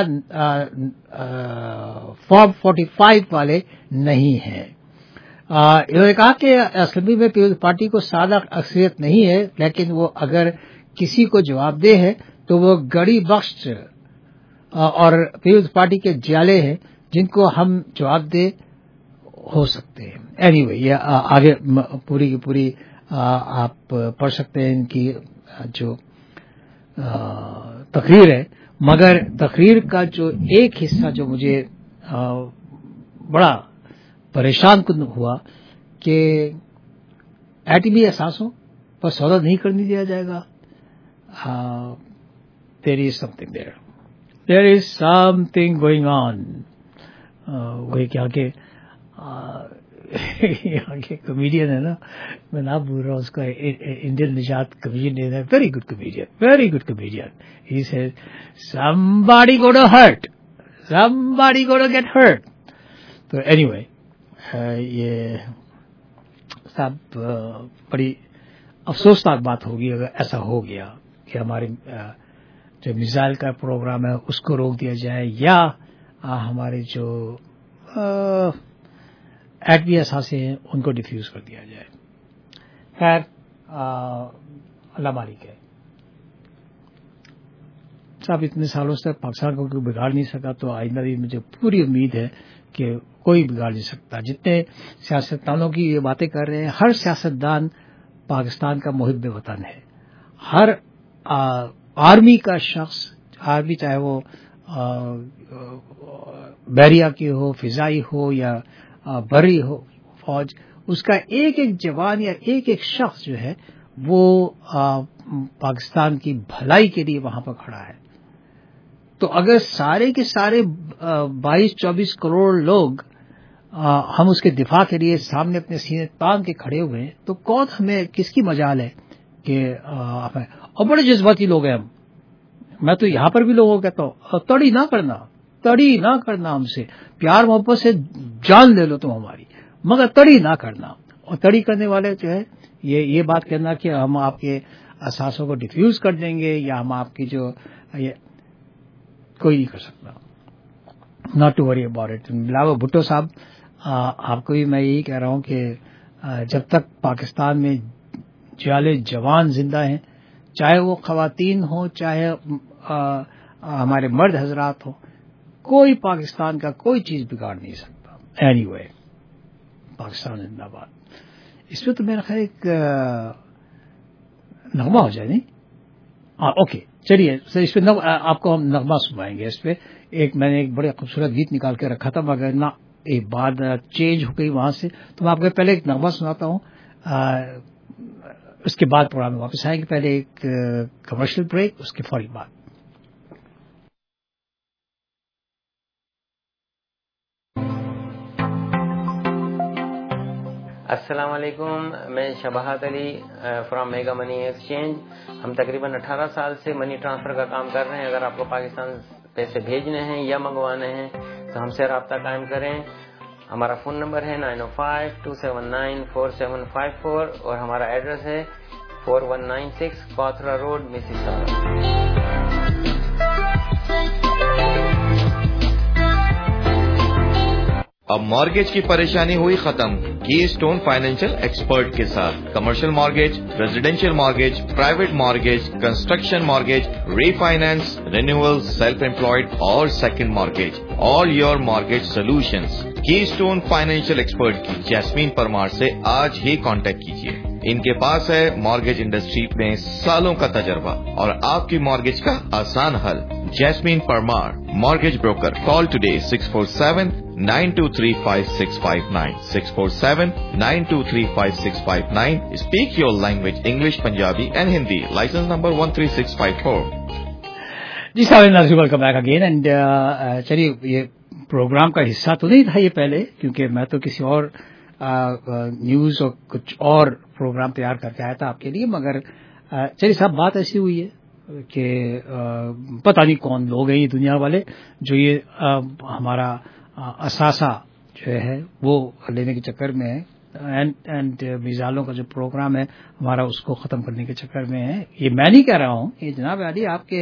फॉर्म 45 वाले नहीं हैं। इन्होंने कहा कि असेंबली में पीपल्स पार्टी को सादा अक्सरियत नहीं है, लेकिन वो अगर किसी को जवाबदेह है तो वो गड़ी बख्श और पीपल्स पार्टी के जियाले हैं जिनको हम जवाबदेह हो सकते हैं। एनीवे, ये आगे पूरी की पूरी आप पढ़ सकते हैं इनकी जो तकरीर है, मगर तकरीर का जो एक हिस्सा जो मुझे बड़ा परेशान कुन हुआ कि एटमी असासों पर सौदा नहीं करने दिया जाएगा। There is something there, there is something going on. वही क्या कि यहाँ के कॉमेडियन है ना, मैं नाम भूल रहा हूँ उसका, इंडियन निजात कॉमेडियन है, very good comedian. He said somebody gonna hurt, somebody gonna get hurt। तो एनीवे, ये सब बड़ी अफसोसनाक बात होगी अगर ऐसा हो गया कि हमारे جو میزائل کا پروگرام ہے اس کو روک دیا جائے یا ہمارے جو ایٹمی اثاثے ہیں ان کو ڈیفیوز کر دیا جائے. خیر اللہ مالک ہے صاحب. اتنے سالوں سے پاکستان کو کوئی بگاڑ نہیں سکا تو آئندہ بھی مجھے پوری امید ہے کہ کوئی بگاڑ نہیں سکتا. جتنے سیاستدانوں کی یہ باتیں کر رہے ہیں ہر سیاستدان پاکستان کا محب وطن ہے. ہر آرمی کا شخص آرمی چاہے وہ بحریہ کی ہو فضائی ہو یا بری ہو فوج اس کا ایک ایک جوان یا ایک ایک شخص جو ہے وہ پاکستان کی بھلائی کے لیے وہاں پر کھڑا ہے. تو اگر سارے کے سارے 22-24 کروڑ لوگ ہم اس کے دفاع کے لیے سامنے اپنے سینے تان کے کھڑے ہوئے ہیں تو کون ہمیں کس کی مجال ہے کہ اور بڑے جذباتی لوگ ہیں ہم. میں تو یہاں پر بھی لوگوں کو کہتا ہوں تڑی نہ کرنا ہم سے. پیار محبت سے جان لے لو تم ہماری مگر تڑی نہ کرنا. اور تڑی کرنے والے جو ہے یہ بات کہنا کہ ہم آپ کے اثاثوں کو ڈیفیوز کر دیں گے یا ہم آپ کی جو کوئی نہیں کر سکتا. Not to worry about it. Bilawal Bhutto صاحب آپ کو بھی میں یہی کہہ رہا ہوں کہ جب تک پاکستان میں جالے جوان زندہ ہیں چاہے وہ خواتین ہوں چاہے ہمارے مرد حضرات ہوں کوئی پاکستان کا کوئی چیز بگاڑ نہیں سکتا. اینی وے پاکستان زندہ باد. اس پہ تو میرا خیال ایک نغمہ ہو جائے نہیں. اوکے چلیے سر اس پہ آپ کو ہم نغمہ سنوائیں گے. اس پہ میں نے ایک بڑے خوبصورت گیت نکال کے رکھا تھا مگر نہ ایک بات چینج ہو گئی وہاں سے تو میں آپ کو پہلے ایک نغمہ سناتا ہوں. اس کے بعد پروگرام میں واپس آئیں گے. پہلے ایک کمرشل بریک اس کے فوری بعد. السلام علیکم. میں Shabahat Ali from Mega Money Exchange. ہم تقریباً 18 سال سے منی ٹرانسفر کا کام کر رہے ہیں. اگر آپ کو پاکستان پیسے بھیجنے ہیں یا منگوانے ہیں تو ہم سے رابطہ قائم کریں. ہمارا فون نمبر ہے 905-279-4754 اور ہمارا ایڈریس ہے 4196 کوتھرا روڈ مسیساگا. اب مارگیج کی پریشانی ہوئی ختم کی اسٹون فائنینشیل ایکسپرٹ کے ساتھ. Commercial mortgage, residential mortgage, private mortgage, construction mortgage, refinance, renewal, self employed اور second mortgage. All your mortgage solutions کی اسٹون فائنینشیل ایکسپرٹ کی جیسمین پرمار سے آج ہی کانٹیکٹ کیجیے. ان کے پاس ہے مارگیج انڈسٹری میں سالوں کا تجربہ اور آپ کی مارگیج کا آسان حل. Jasmine Parmar, mortgage broker. Call today 647-923-5659. 647-923-5659. Speak your language English, Punjabi and Hindi. Licence number 13654. جی صاحب ناظرین ویلکم بیک اگین. اینڈ چلیے یہ پروگرام کا حصہ تو نہیں تھا یہ پہلے کیونکہ میں تو کسی اور نیوز اور کچھ اور پروگرام تیار کر کے آیا تھا آپ کے لیے. مگر چلیے صاحب بات ایسی ہوئی ہے کہ پتہ نہیں کون لوگ ہیں یہ دنیا والے جو یہ ہمارا اثاثہ جو ہے وہ لینے کے چکر میں ہے اینڈ میزائلوں کا جو پروگرام ہے ہمارا اس کو ختم کرنے کے چکر میں ہے. یہ میں نہیں کہہ رہا ہوں, یہ جناب علی آپ کے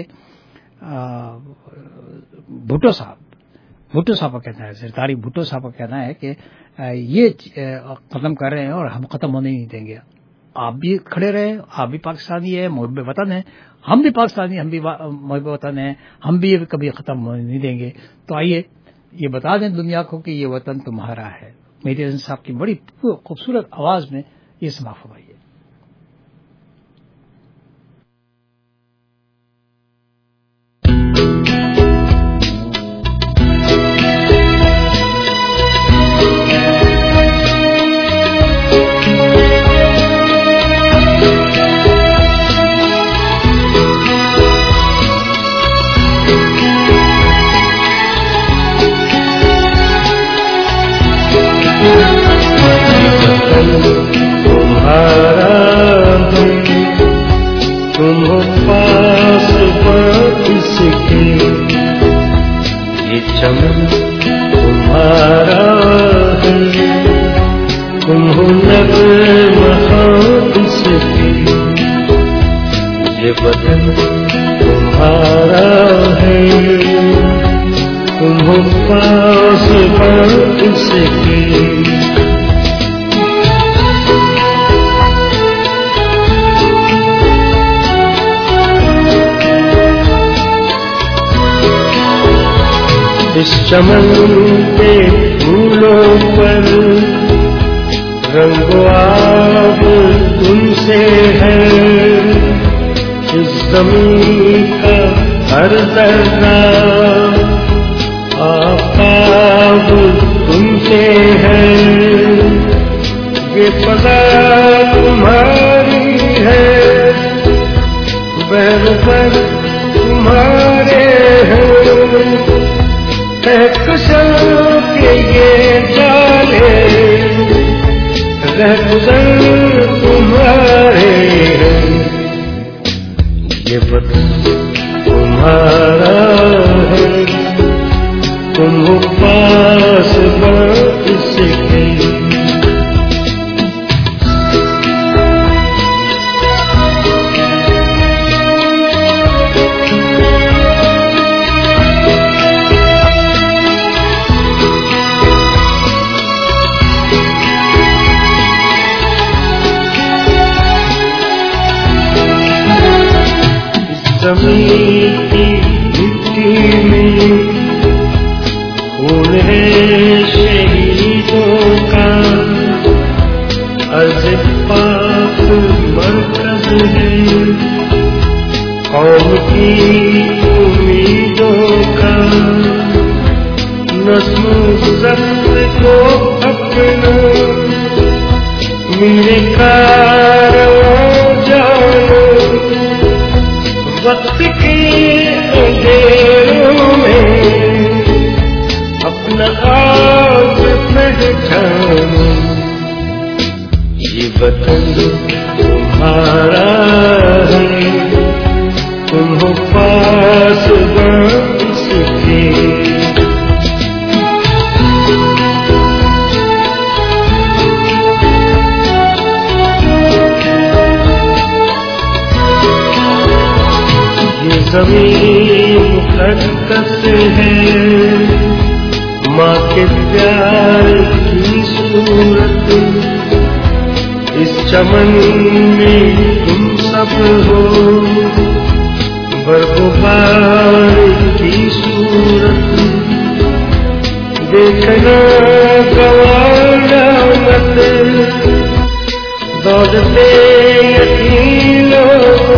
بھٹو صاحب کا کہنا ہے, سرکاری بھٹو صاحب کا کہنا ہے کہ یہ ختم کر رہے ہیں اور ہم ختم ہونے نہیں دیں گے. آپ بھی کھڑے رہے, آپ بھی پاکستانی ہیں, محب وطن ہیں, ہم بھی پاکستانی, ہم بھی محب وطن ہیں, ہم بھی کبھی ختم ہونے نہیں دیں گے. تو آئیے یہ بتا دیں دنیا کو کہ یہ وطن تمہارا ہے. میری عزیز صاحب کی بڑی خوبصورت آواز میں یہ سما فرمائیے. تمہارا تم پاس بس کے یہ چمن تمہارا تم نغمہ اس کے یہ بدن तुम्हारा है, तुम हो पास इसके। इस चमन के फूलों पर रंगो आब तुमसे है, इस ज़मीन का हर दर्रा आफ़ाब तुमसे है, ये फ़ज़ा तुम्हारी है, बहर तुम्हारे हैं, कहकशां के ये जाले रहगुज़र तुम्हारे हैं, ये वतन तुम्हारा है, तुम हो पास इसके। ज़मीन की मिट्टी में खून है शहीदों का, अर्ज़ पाक मरकज़ है कौम की उम्मीदों का, नस्ल ज़ब्त को अपना मेरे कारवां जानो, वक्त के अंधेरों में अपना आप पहचानो, ये वतन तुम्हारा है, तुम हो पास इसके। ज़मीन मुक़द्दस है, माँ के प्यार की सूरत, इस चमन में तुम सब हो, बरगुबार की सूरत, देखना गवाना मत, दौड़ते यतीमों,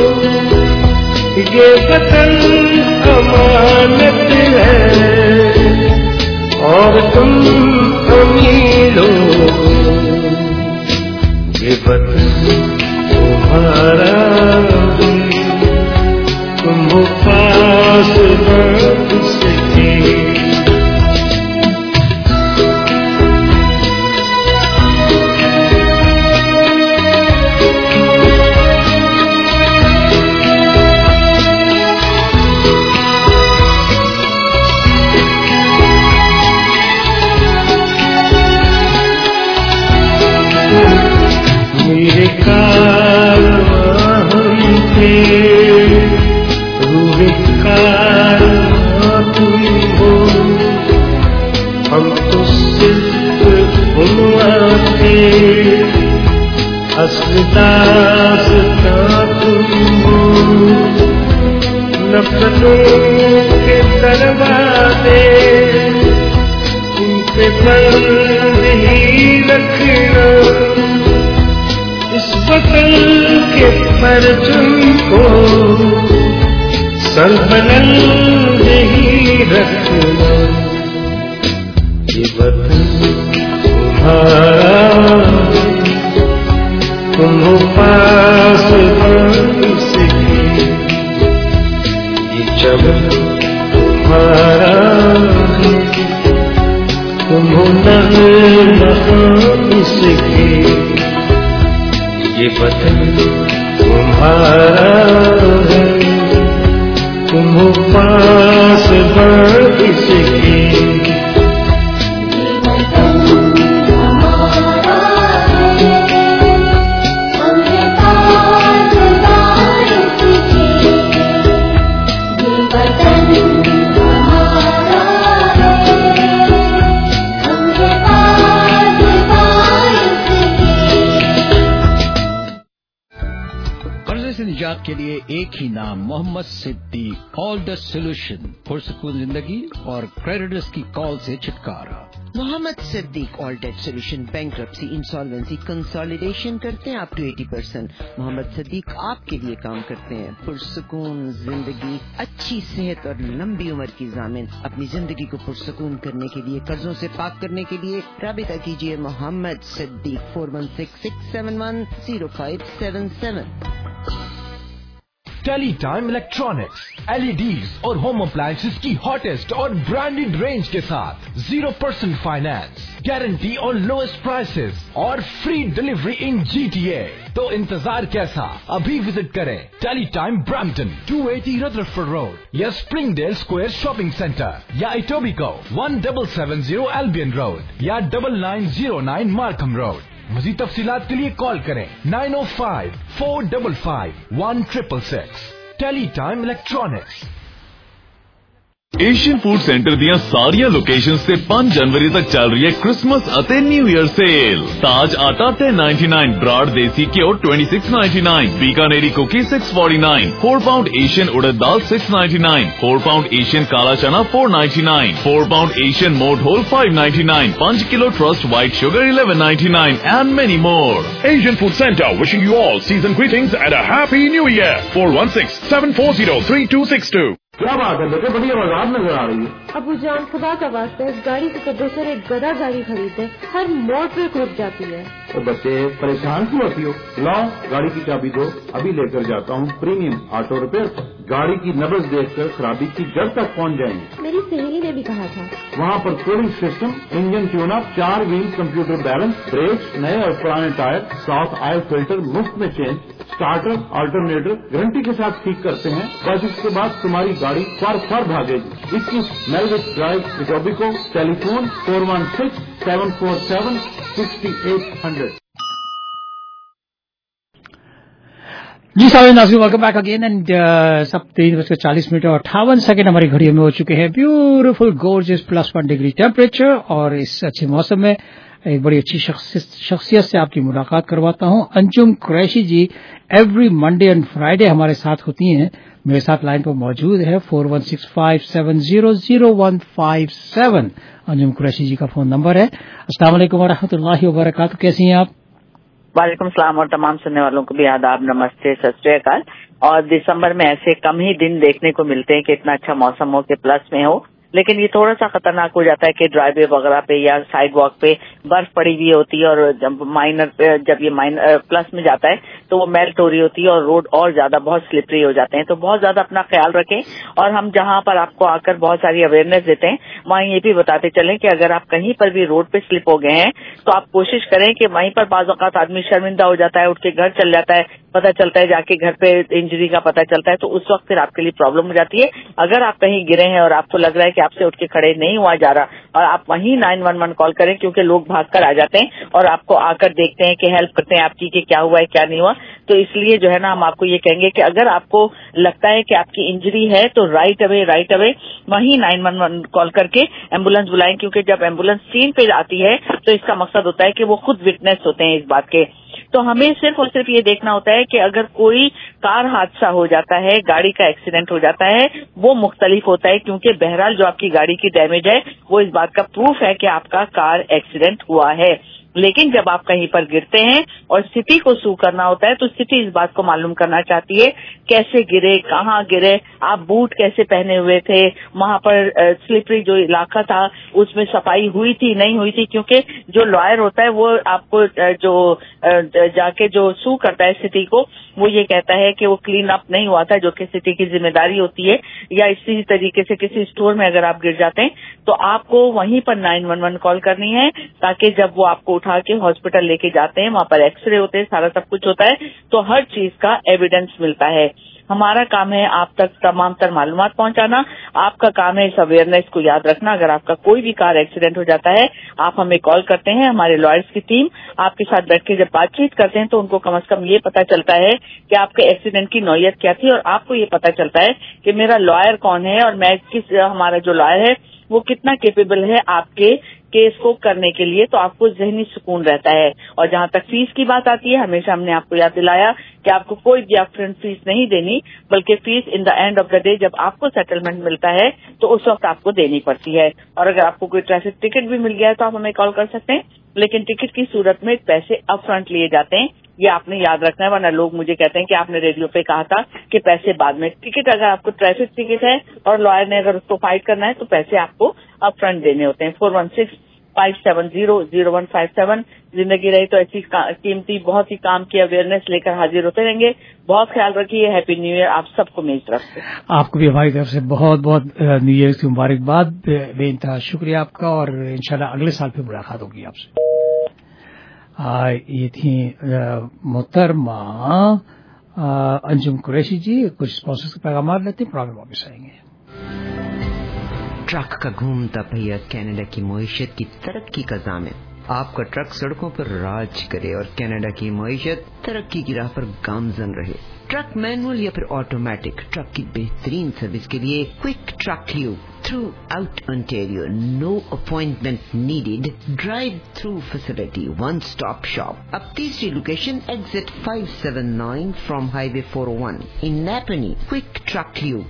ये वतन अमानत है और तुम अमीर हो, ये वतन तुम्हारा है, तुम हो पास इसके। मेरे कारवां थे, रूह कारवां तुम हो, हम तो सिर्फ गुनवां थे, असली दास्तां तुम हो, नफ़रतों के दरवाज़े उन पे बंद ही रखना, इस वतन के परचम को सर बुलंद ही रखना, ये वतन तुम्हारा, तुम हो पास इसके, ये चमन तुम्हारा है, तुम हो नग़्मा इसके, ये वतन तुम्हारा है, तुम हो पास के लिए एक ही नाम, Mohammad Siddique. All the solution, पुरसकून जिंदगी और क्रेडिटर्स की कॉल से छुटकारा। Mohammad Siddique all debt solution, bankruptcy, insolvency, consolidation करते हैं अप टू 80%। मोहम्मद सिद्दीक आपके लिए काम करते हैं। पुरसकून जिंदगी, अच्छी सेहत और लंबी उम्र की ज़ामिन। अपनी जिंदगी को पुरसकून करने के लिए, कर्जों से पाक करने के लिए राबिता कीजिए Mohammad Siddique 4166710577। Teletime electronics, LEDs और होम अप्लायंसेस की हॉटेस्ट और ब्रांडेड रेंज के साथ 0% फाइनेंस, गारंटी और लोएस्ट प्राइसेस और फ्री डिलीवरी इन GTA। तो इंतजार कैसा, अभी विजिट करें टेलीटाइम ब्रैम्पटन 280 रदरफोर्ड रोड या स्प्रिंगडेल स्क्वायर शॉपिंग सेंटर या इटोबिको 1770 एल्बियन रोड या 9909 मार्कम रोड। मज़ीद तफसीलात के लिए कॉल करें 905-455-1666। Teletime electronics. Asian food centre ਦੀਆਂ ਸਾਰੀਆਂ ਲੋਕੇਸ਼ਨਸ ਤੇ 5 ਜਨਵਰੀ ਤੱਕ ਚੱਲ ਰਹੀ ਹੈ ਕ੍ਰਿਸਮਸ ਅਤੇ ਨਿਊ ਈਅਰ ਸੇਲ। ਤਾਜ ਆਟਾ 10.99, ਬਰਾੜ ਦੇਸੀ ਘਿਓ 26.99, ਬੀਕਾਨੇਰੀ ਕੁਕੀ 6.49, 4 ਪਾਉਂਡ ਏਸ਼ੀਅਨ ਉੜਦ ਦਾਲ 6.99, 4 ਪਾਉਂਡ ਏਸ਼ੀਅਨ ਕਾਲਾ ਚਨਾ 4.99, 4 ਪਾਉਂਡ ਏਸ਼ੀਅਨ ਮੋਠ whole 5.99, 5 kilo Trust white sugar 11.99 and many more. Asian Food Center wishing you all season greetings and a happy new year. 416-740-3262. क्या बात है बेटे, बड़ी आवाज़ नजर आ रही है। अबू जान, खुदा का वास्ता इस गाड़ी से तो दूसरे एक गधा गाड़ी खरीदे, हर मोड़ पे रुक जाती है। तो बच्चे परेशान क्यों होती हो? लाओ गाड़ी की चाबी दो, अभी लेकर जाता हूँ प्रीमियम ऑटो रिपेयर। गाड़ी की नब्ज देखकर खराबी की जड़ तक पहुँच जाएंगे। मेरी सहेली ने भी कहा था। वहाँ पर cooling system, engine tune up, 4 wheel computer balance, brakes, नए और पुराने टायर, साफ ऑयल फिल्टर मुफ्त में चेंज, स्टार्टर अल्टरनेटर गारंटी के साथ ठीक करते हैं। बस इसके बाद तुम्हारी गाड़ी फर भागेगी। 21 मेलविच ड्राइव, इटोबिको। टेलीफोन 416-747-6800। जी साहब नाज़रीन, वेलकम बैक अगेन एंड सब 3:40 और 58 हमारी घड़ियों में हो चुके हैं। ब्यूटीफुल गॉर्जियस +1 डिग्री टेम्परेचर और इस अच्छे मौसम में एक बड़ी अच्छी शख्सियत से आपकी मुलाकात करवाता हूं। Anjum Qureshi ji every Monday and Friday हमारे साथ होती हैं। मेरे साथ लाइन पर मौजूद है 4165700157। अंजुम कुरैशी जी का फोन नंबर है। अस्सलाम वालेकुम वरहमतुल्लाहि वबरकातुहू, कैसी हैं आप? वालेकुम सलाम और तमाम सुनने वालों को भी आदाब, नमस्ते, सत श्री अकाल। और दिसंबर में ऐसे कम ही दिन देखने को मिलते हैं कि इतना अच्छा मौसम हो कि प्लस में हो, लेकिन ये थोड़ा सा खतरनाक हो जाता है कि ड्राइवे वगैरह पे या साइड वॉक पे बर्फ पड़ी हुई होती है और जब ये माइनर प्लस में जाता है तो वो मेल्ट हो रही होती है और रोड और ज्यादा बहुत स्लिपरी हो जाते हैं। तो बहुत ज्यादा अपना ख्याल रखें और हम जहां पर आपको आकर बहुत सारी अवेयरनेस देते हैं वहीं ये भी बताते चलें कि अगर आप कहीं पर भी रोड पे स्लिप हो गए हैं तो आप कोशिश करें कि वहीं पर बाज़ औक़ात आदमी शर्मिंदा हो जाता है, उठ के घर चल जाता है, पता चलता है जाके घर पे इंजरी का पता चलता है, तो उस वक्त फिर आपके लिए प्रॉब्लम हो जाती है। अगर आप कहीं गिरे हैं और आपको लग रहा है कि आपसे उठ के खड़े नहीं हुआ जा रहा और आप वहीं 911 कॉल करें, क्योंकि लोग भागकर आ जाते हैं और आपको आकर देखते हैं कि हेल्प करते हैं आपकी कि क्या हुआ है क्या नहीं हुआ। तो इसलिए जो है ना हम आपको ये कहेंगे कि अगर आपको लगता है कि आपकी इंजरी है तो राइट अवे वहीं 911 कॉल करके एम्बुलेंस बुलाएं, क्योंकि जब एम्बुलेंस सीन पे आती है तो इसका मकसद होता है कि वो खुद विटनेस होते हैं इस बात के। तो हमें सिर्फ और सिर्फ ये देखना होता है कि अगर कोई कार हादसा हो जाता है, गाड़ी का एक्सीडेंट हो जाता है, वो मुख्तलिफ होता है, क्योंकि बहरहाल जो आपकी गाड़ी की डैमेज है वो इस बात का प्रूफ है कि आपका कार एक्सीडेंट हुआ है। लेकिन जब आप कहीं पर गिरते हैं और स्थिति को सू करना होता है तो स्थिति इस बात को मालूम करना चाहती है कैसे गिरे, कहाँ गिरे, आप बूट कैसे पहने हुए थे, वहां पर स्लिपरी जो इलाका था उसमें सफाई हुई थी नहीं हुई थी, क्योंकि जो लॉयर होता है वो आपको जो जाके जो सू करता है स्थिति को वो ये कहता है कि वो क्लीन अप नहीं हुआ था, जो कि स्थिति की जिम्मेदारी होती है। या इसी तरीके से किसी स्टोर में अगर आप गिर जाते हैं तो आपको वहीं पर 911 कॉल करनी है, ताकि जब वो आपको उठा के हॉस्पिटल लेके जाते हैं, वहां पर एक्सरे होते हैं, सारा सब कुछ होता है, तो हर चीज का एविडेंस मिलता है। हमारा काम है आप तक तमाम तर मालूमात पहुंचाना, आपका काम है इस अवेयरनेस को याद रखना। अगर आपका कोई भी कार एक्सीडेंट हो जाता है आप हमें कॉल करते हैं, हमारे लॉयर्स की टीम आपके साथ बैठ के जब बातचीत करते हैं तो उनको कम से कम ये पता चलता है कि आपके एक्सीडेंट की नौयत क्या थी, और आपको ये पता चलता है कि मेरा लॉयर कौन है और मैं हमारा जो लॉयर है वो कितना केपेबल है आपके केस को करने के लिए, तो आपको ज़हनी सुकून रहता है। और जहाँ तक फीस की बात आती है, हमेशा हमने आपको याद दिलाया कि आपको कोई भी अपफ्रंट फीस नहीं देनी, बल्कि fees in the end of the day जब आपको सेटलमेंट मिलता है तो उस वक्त आपको देनी पड़ती है। और अगर आपको कोई ट्रैफिक टिकट भी मिल गया है तो आप हमें कॉल कर सकते हैं, लेकिन टिकट की सूरत में पैसे अपफ्रंट लिए जाते हैं, ये आपने याद रखना है, वरना लोग मुझे कहते हैं कि आपने रेडियो पे कहा था कि पैसे बाद में। टिकट अगर आपको ट्रैफिक टिकट है और लॉयर ने अगर उसको फाइट करना है तो पैसे आपको अपफ्रंट देने होते हैं। 4165700157। जिंदगी रही तो ऐसी कीमती बहुत ही काम की अवेयरनेस लेकर हाजिर होते रहेंगे। बहुत ख्याल रखिए। हैप्पी न्यू ईयर आप सबको मेरी तरफ से। आपको भी हमारी तरफ से बहुत बहुत न्यू ईयर की मुबारकबाद। बेइंतहा शुक्रिया आपका, और इंशाल्लाह अगले साल फिर मुलाकात होगी आपसे। ये थी मोहतरमा अंजुम कुरैशी जी। कुछ स्पॉन्सर्स के पैगाम लेते हैं, प्रोग्राम वापस आएंगे। ट्रक का घूमता पहिया कनाडा की मईशत की तरक्की का ज़ामिन। आपका ट्रक सड़कों पर राज करे और कनाडा की मईशत तरक्की की राह पर गामजन रहे। ट्रक मैनुअल या फिर ऑटोमेटिक, ट्रक की बेहतरीन सर्विस के लिए quick truck lube throughout Ontario. No appointment needed, drive through facility, one stop shop. अब तीसरी location exit 579 from highway 401 in Napanee. Quick truck lube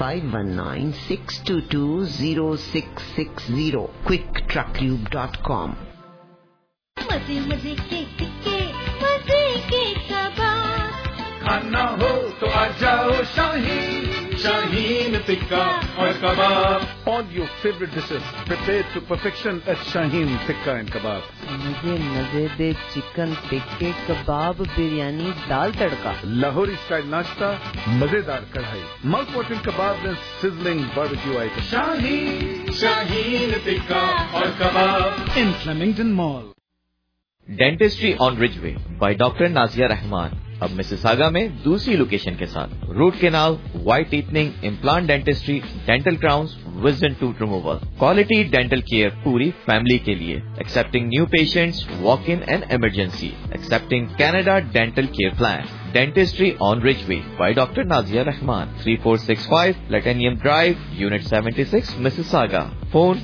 519-622-0660 quicktrucklube.com। मजे मजे के टिक्के, मजे के कबाब, खाना हो तो आ जाओ शाहीन टिक्का और कबाब। All your favorite dishes prepared to perfection at Shaheen Tikka and Kebab. मुझे मजेदार चिकन टिक्के, कबाब, बिरयानी, दाल तड़का, Lahori style नाश्ता, मजेदार कढ़ाई, mouth-watering kebabs and sizzling barbecue items. Shaheen Tikka और Kabab In Flemington Mall. Dentistry on Ridgeway by doctor Nazia Rahman अब मिसिसागा में दूसरी लोकेशन के साथ। Root canal, white teething, implant dentistry, dental crowns, wisdom tooth removal, quality dental care पूरी फैमिली के लिए। Accepting new patients, walk in and emergency, accepting Canada dental care plan. Dentistry on Ridgeway by doctor Nazia Rahman, 3465 platinum drive, unit 76, Mississauga. Phone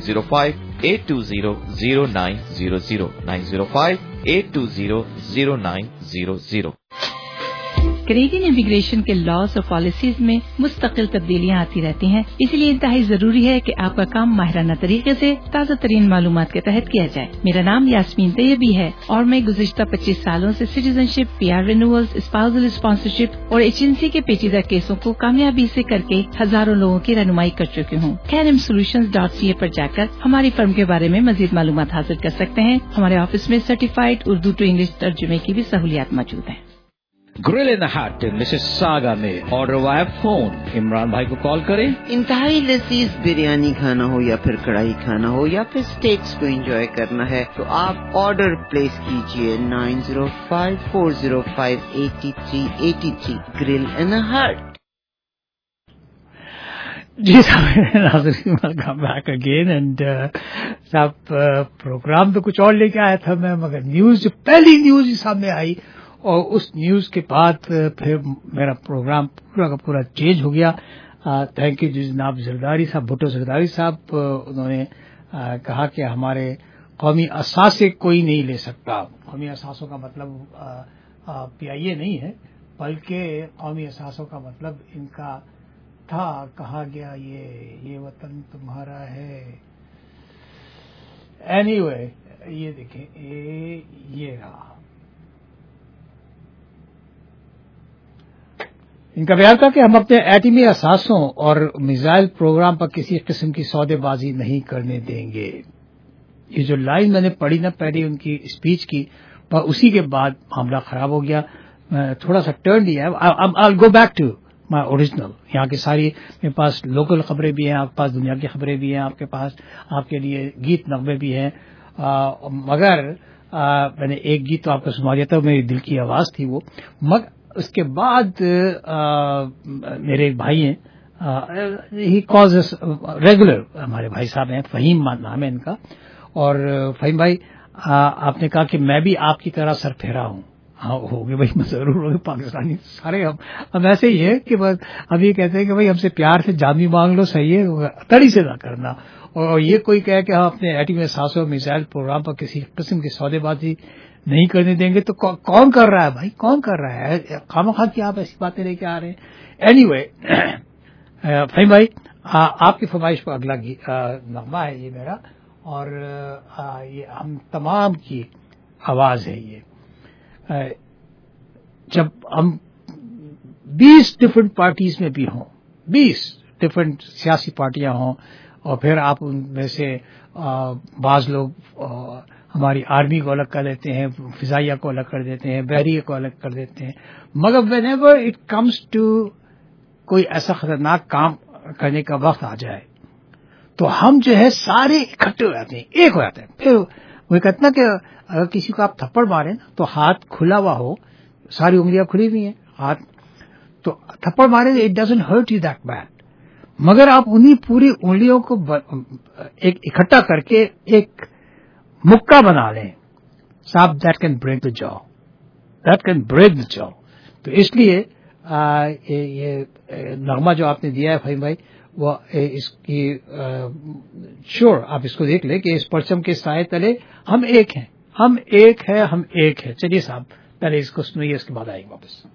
905-820-0900 905-820-0900। Canadian immigration के laws और policies में मुस्तकिल तब्दीलियां आती रहती हैं, इसलिए इंतहाई जरूरी है कि आपका काम माहिराना तरीके से ताज़ा तरीन मालूमात के तहत किया जाए। मेरा नाम यास्मीन तैयबी है और मैं गुज़िश्ता 25 सालों से citizenship, PR renewals, spousal sponsorship और एजेंसी के पेचीदा केसों को कामयाबी से करके हजारों लोगों की रहनुमाई कर चुकी हूँ। KNMSolutions.ca पर जाकर हमारी फर्म के बारे में मजीद मालूमात हासिल कर सकते हैं। हमारे ऑफिस में सर्टिफाइड उर्दू टू इंग्लिश तर्जुमे की भी सहूलियात मौजूद हैं। Grill in the hut Mississauga में ऑर्डर वाया फोन। इमरान भाई को कॉल करें। इंतहाई लजीज बिरयानी खाना हो या फिर कढ़ाई खाना हो या फिर स्टेक्स को एंजॉय करना है तो आप ऑर्डर प्लेस कीजिए 905-405-8383 ग्रिल इन द हट। जी साहब, नाज़रीन वेलकम बैक अगेन। एंड साहब प्रोग्राम तो कुछ और लेके आया था मैं, मगर न्यूज जो पहली न्यूज सामने आई और उस न्यूज के बाद फिर मेरा प्रोग्राम पूरा का पूरा चेंज हो गया। थैंक यू जनाब जरदारी साहब, भुट्टो जरदारी साहब। उन्होंने कहा कि हमारे कौमी असासे कोई नहीं ले सकता। कौमी असासों का मतलब PIA नहीं है, बल्कि कौमी असासों का मतलब इनका था, कहा गया ये वतन तुम्हारा है। एनीवे, ये देखें, ये रहा इनका बयान था कि हम अपने एटमी असासों और मिसाइल प्रोग्राम पर किसी किस्म की सौदेबाजी नहीं करने देंगे। ये जो लाइन मैंने पढ़ी ना पहले उनकी स्पीच की, पर उसी के बाद मामला खराब हो गया। थोड़ा सा टर्न दिया है। I'll go back to my original। यहाँ की सारी मेरे पास लोकल खबरें भी हैं, आपके पास दुनिया की खबरें भी हैं, आपके पास आपके लिए गीत नगमे भी हैं। मगर मैंने एक गीत तो आपको सुना दिया था, मेरी दिल की आवाज थी वो। मगर उसके बाद मेरे एक भाई हैं, ही कॉल्स रेगुलर, हमारे भाई साहब हैं, फहीम नाम है इनका। और फहीम भाई, आपने कहा कि मैं भी आपकी तरह सरफेरा हूँ। हाँ, हो गए भाई, मैं जरूर होंगे। पाकिस्तानी सारे हम ऐसे ही है कि बस अब ये कहते हैं कि भाई हमसे प्यार से जामी मांग लो, सही है, तड़ी से ना करना। اور یہ کوئی کہے کہ ہم اپنے ایٹمی اثاثوں میزائل پروگرام پر کسی قسم کی سودے بازی نہیں کرنے دیں گے، تو کون کر رہا ہے بھائی؟ کون کر رہا ہے؟ خامخواہ کی آپ ایسی باتیں لے کے آ رہے ہیں. اینی وے فہیم بھائی، آپ کی فرمائش پر اگلا نغمہ ہے یہ میرا، اور یہ ہم تمام کی آواز ہے. یہ جب ہم 20 ڈفرینٹ پارٹیز میں بھی ہوں، 20 ڈفرینٹ سیاسی پارٹیاں ہوں، اور پھر آپ ان میں سے بعض لوگ ہماری آرمی کو الگ کر دیتے ہیں، فضائیہ کو الگ کر دیتے ہیں، بحریہ کو الگ کر دیتے ہیں، مگر whenever it comes to کوئی ایسا خطرناک کام کرنے کا وقت آ جائے تو ہم جو ہے سارے اکٹھے ہو جاتے ہیں، ایک ہو جاتے ہیں. پھر وہ کہتے ہیں کہ اگر کسی کو آپ تھپڑ ماریں نا تو ہاتھ کھلا ہوا ہو، ساری انگلیاں کھلی ہوئی ہیں ہاتھ، تو تھپڑ مارے it doesn't hurt you that bad, مگر آپ انہی پوری انگلیوں کو ایک اکٹھا کر کے ایک مکہ بنا لیں صاحب، دیٹ کین بریک دا جو، دیٹ کین بریک دا جو. تو اس لیے یہ نغمہ جو آپ نے دیا ہے فہیم بھائی، وہ اس کی شور آپ اس کو دیکھ لیں کہ اس پرچم کے سائے تلے ہم ایک ہیں، ہم ایک ہے، ہم ایک ہے. چلیے صاحب پہلے اس کو سنیے، اس کے بعد آئیں گے واپس.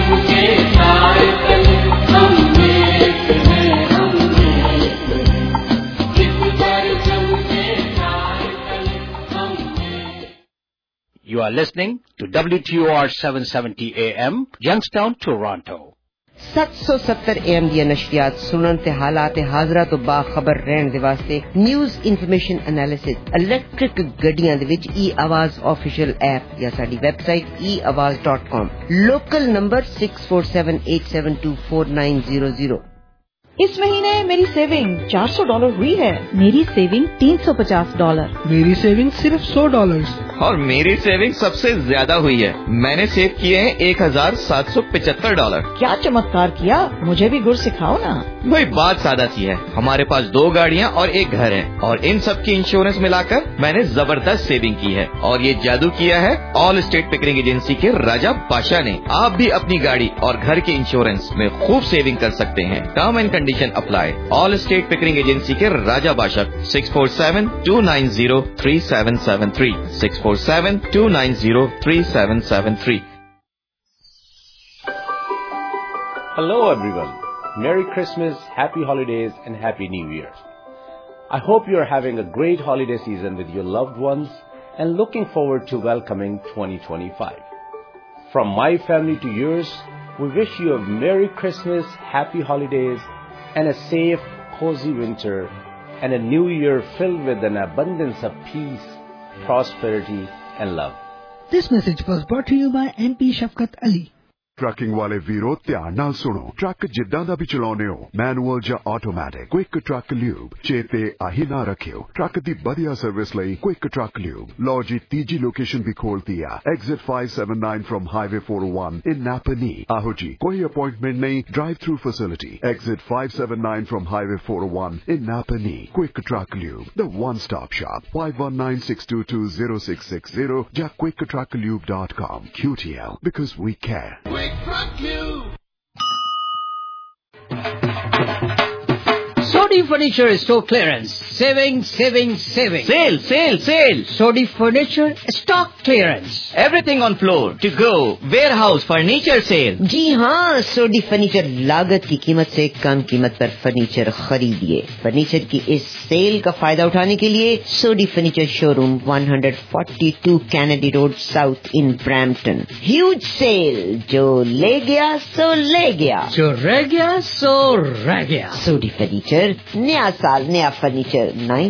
के सारे तले हम एक हैं, हम एक हैं। इस परचम के सारे तले हम एक। You are listening to WTOR 770 AM, Youngstown, Toronto. 770 AM ਦੀਆਂ ਨਸ਼ਰੀਆਤ ਸੁਣਨ ਤੇ ਹਾਲਾਤ ਹਾਜ਼ਰਾ ਤੋਂ ਬਾਖਬਰ ਰਹਿਣ ਦੇ ਵਾਸਤੇ ਨਿਊਜ਼ ਇਨਫੋਰਮੇਸ਼ਨ ਐਨਾਲਿਸਿਸ ਇਲੈਕਟ੍ਰਿਕ ਗੱਡੀਆਂ ਦੇ ਵਿੱਚ e-ਆਵਾਜ਼ ਆਫੀਸ਼ੀਅਲ ਐਪ ਜਾਂ ਸਾਡੀ ਵੈਬਸਾਈਟ eawaz.com ਲੋਕਲ ਨੰਬਰ 6478724900। इस महीने मेरी सेविंग $400 हुई है। मेरी सेविंग $350। मेरी सेविंग सिर्फ $100। और मेरी सेविंग सबसे ज्यादा हुई है, मैंने सेव किए हैं $1775। क्या चमत्कार किया, मुझे भी गुर सिखाओ ना। भाई बात सादा सी है, हमारे पास 2 गाड़ियाँ और 1 घर है और इन सब की इंश्योरेंस मिलाकर मैंने जबरदस्त सेविंग की है। और ये जादू किया है ऑल स्टेट पिकरिंग एजेंसी के राजा बादशाह ने। आप भी अपनी गाड़ी और घर के इंश्योरेंस में खूब सेविंग कर सकते हैं। Term and condition apply. All state Pickering agency के राजा बादशाह 647-290-3773 647-290-3773। Hello everyone. Merry Christmas, Happy Holidays and Happy New Year. I hope you are having a great holiday season with your loved ones and looking forward to welcoming 2025. From my family to yours, we wish you a Merry Christmas, Happy Holidays and a safe, cozy winter and a new year filled with an abundance of peace, prosperity and love. This message was brought to you by MP Shafkat Ali. Trucking ਵਾਲੇ ਵੀਰੋ ਧਿਆਨ ਨਾਲ ਸੁਣੋ। Truck ਜਿੱਦਾਂ ਦਾ ਵੀ ਚਲਾਉਂਦੇ ਹੋ, manual ਜਾਂ automatic, quick truck lube ਚੇਤੇ ਆਹੀ ਨਾ ਰੱਖਿਓ। ਟਰੱਕ ਦੀ ਵਧੀਆ ਸਰਵਿਸ ਲਈ ਕੁਇਕ ਟਰੱਕ ਲਿਊਬ। ਲਓ ਜੀ ਤੀਜੀ ਲੋਕੇਸ਼ਨ ਵੀ ਖੋਲਤੀ ਆ, exit 579 from highway 401 in Napanee. ਆਹੋ ਜੀ, ਕੋਈ ਅਪਾਇੰਟਮੈਂਟ ਨਹੀਂ, drive through facility. Exit 579 from highway 401 in Napanee. Quick truck lube, the one stop shop। 5196220660 ਜਾਂ quicktrucklube.com। QTL, because we care. Sodi Furniture Store Clearance. Saving. Sale. Sodi Furniture Stock Clearance. Everything on floor, to go, warehouse, furniture sale. जी हाँ, Sodhi furniture लागत की कीमत से कम कीमत पर furniture खरीदिए। Furniture की इस सेल का फायदा उठाने के लिए Sodhi furniture showroom 142 Kennedy road south in Brampton. Huge sale, जो ले गया सो ले गया, जो रह गया सो रह गया। सोडी फर्नीचर, नया साल नया furniture.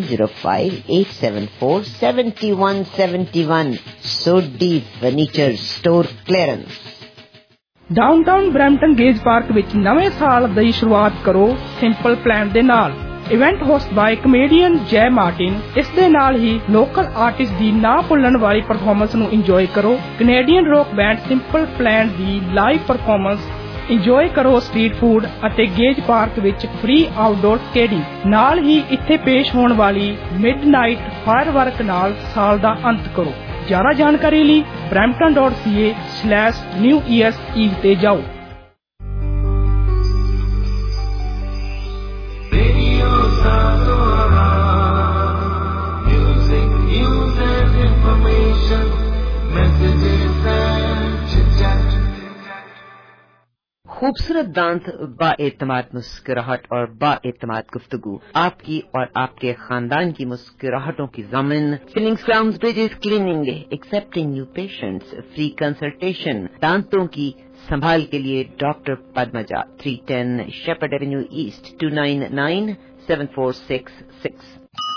905-874-7171 Sodhi furniture store clearance. Downtown Brampton Gage park ਵਿੱਚ ਨਵੇਂ ਸਾਲ ਦੀ ਸ਼ੁਰੂਆਤ ਕਰੋ ਸਿੰਪਲ ਪਲਾਨ ਦੇ ਨਾਲ। Event host by comedian Jay Martin. ਇਸ ਦੇ ਨਾਲ ਹੀ ਲੋਕਲ ਆਰਟਿਸਟ ਦੀ ਨਾ ਭੁੱਲਣ ਵਾਲੀ ਪਰਫਾਰਮੈਂਸ ਨੂੰ ਇੰਜੋਏ ਕਰੋ। Canadian rock band simple plan ਦੀ ਲਾਈਵ ਪਰਫਾਰਮੈਂਸ ਇੰਜੋਏ ਕਰੋ। ਸਟਰੀਟ ਫੂਡ ਅਤੇ ਗੇਜ ਪਾਰਕ ਵਿੱਚ ਫ੍ਰੀ ਆਊਟਡੋਰ ਸਕੇਟਿੰਗ। ਨਾਲ ਹੀ ਇੱਥੇ ਪੇਸ਼ ਹੋਣ ਵਾਲੀ ਮਿਡਨਾਈਟ ਫਾਇਰਵਰਕ ਨਾਲ ਸਾਲ ਦਾ ਅੰਤ ਕਰੋ। ਜ਼ਿਆਦਾ ਜਾਣਕਾਰੀ ਲਈ brampton.ca/New Year's Eve ਤੇ ਜਾਓ। खूबसूरत दांत, बाएतमाद मुस्कुराहट और बाएतमाद गुफ्तगू, आपकी और आपके खानदान की मुस्कुराहटों की ज़मीन। Fillings, crowns, bridges, cleaning, accepting new patients, free consultation. दांतों की संभाल के लिए doctor Padmaja, 310 Sheppard avenue east, 29974666।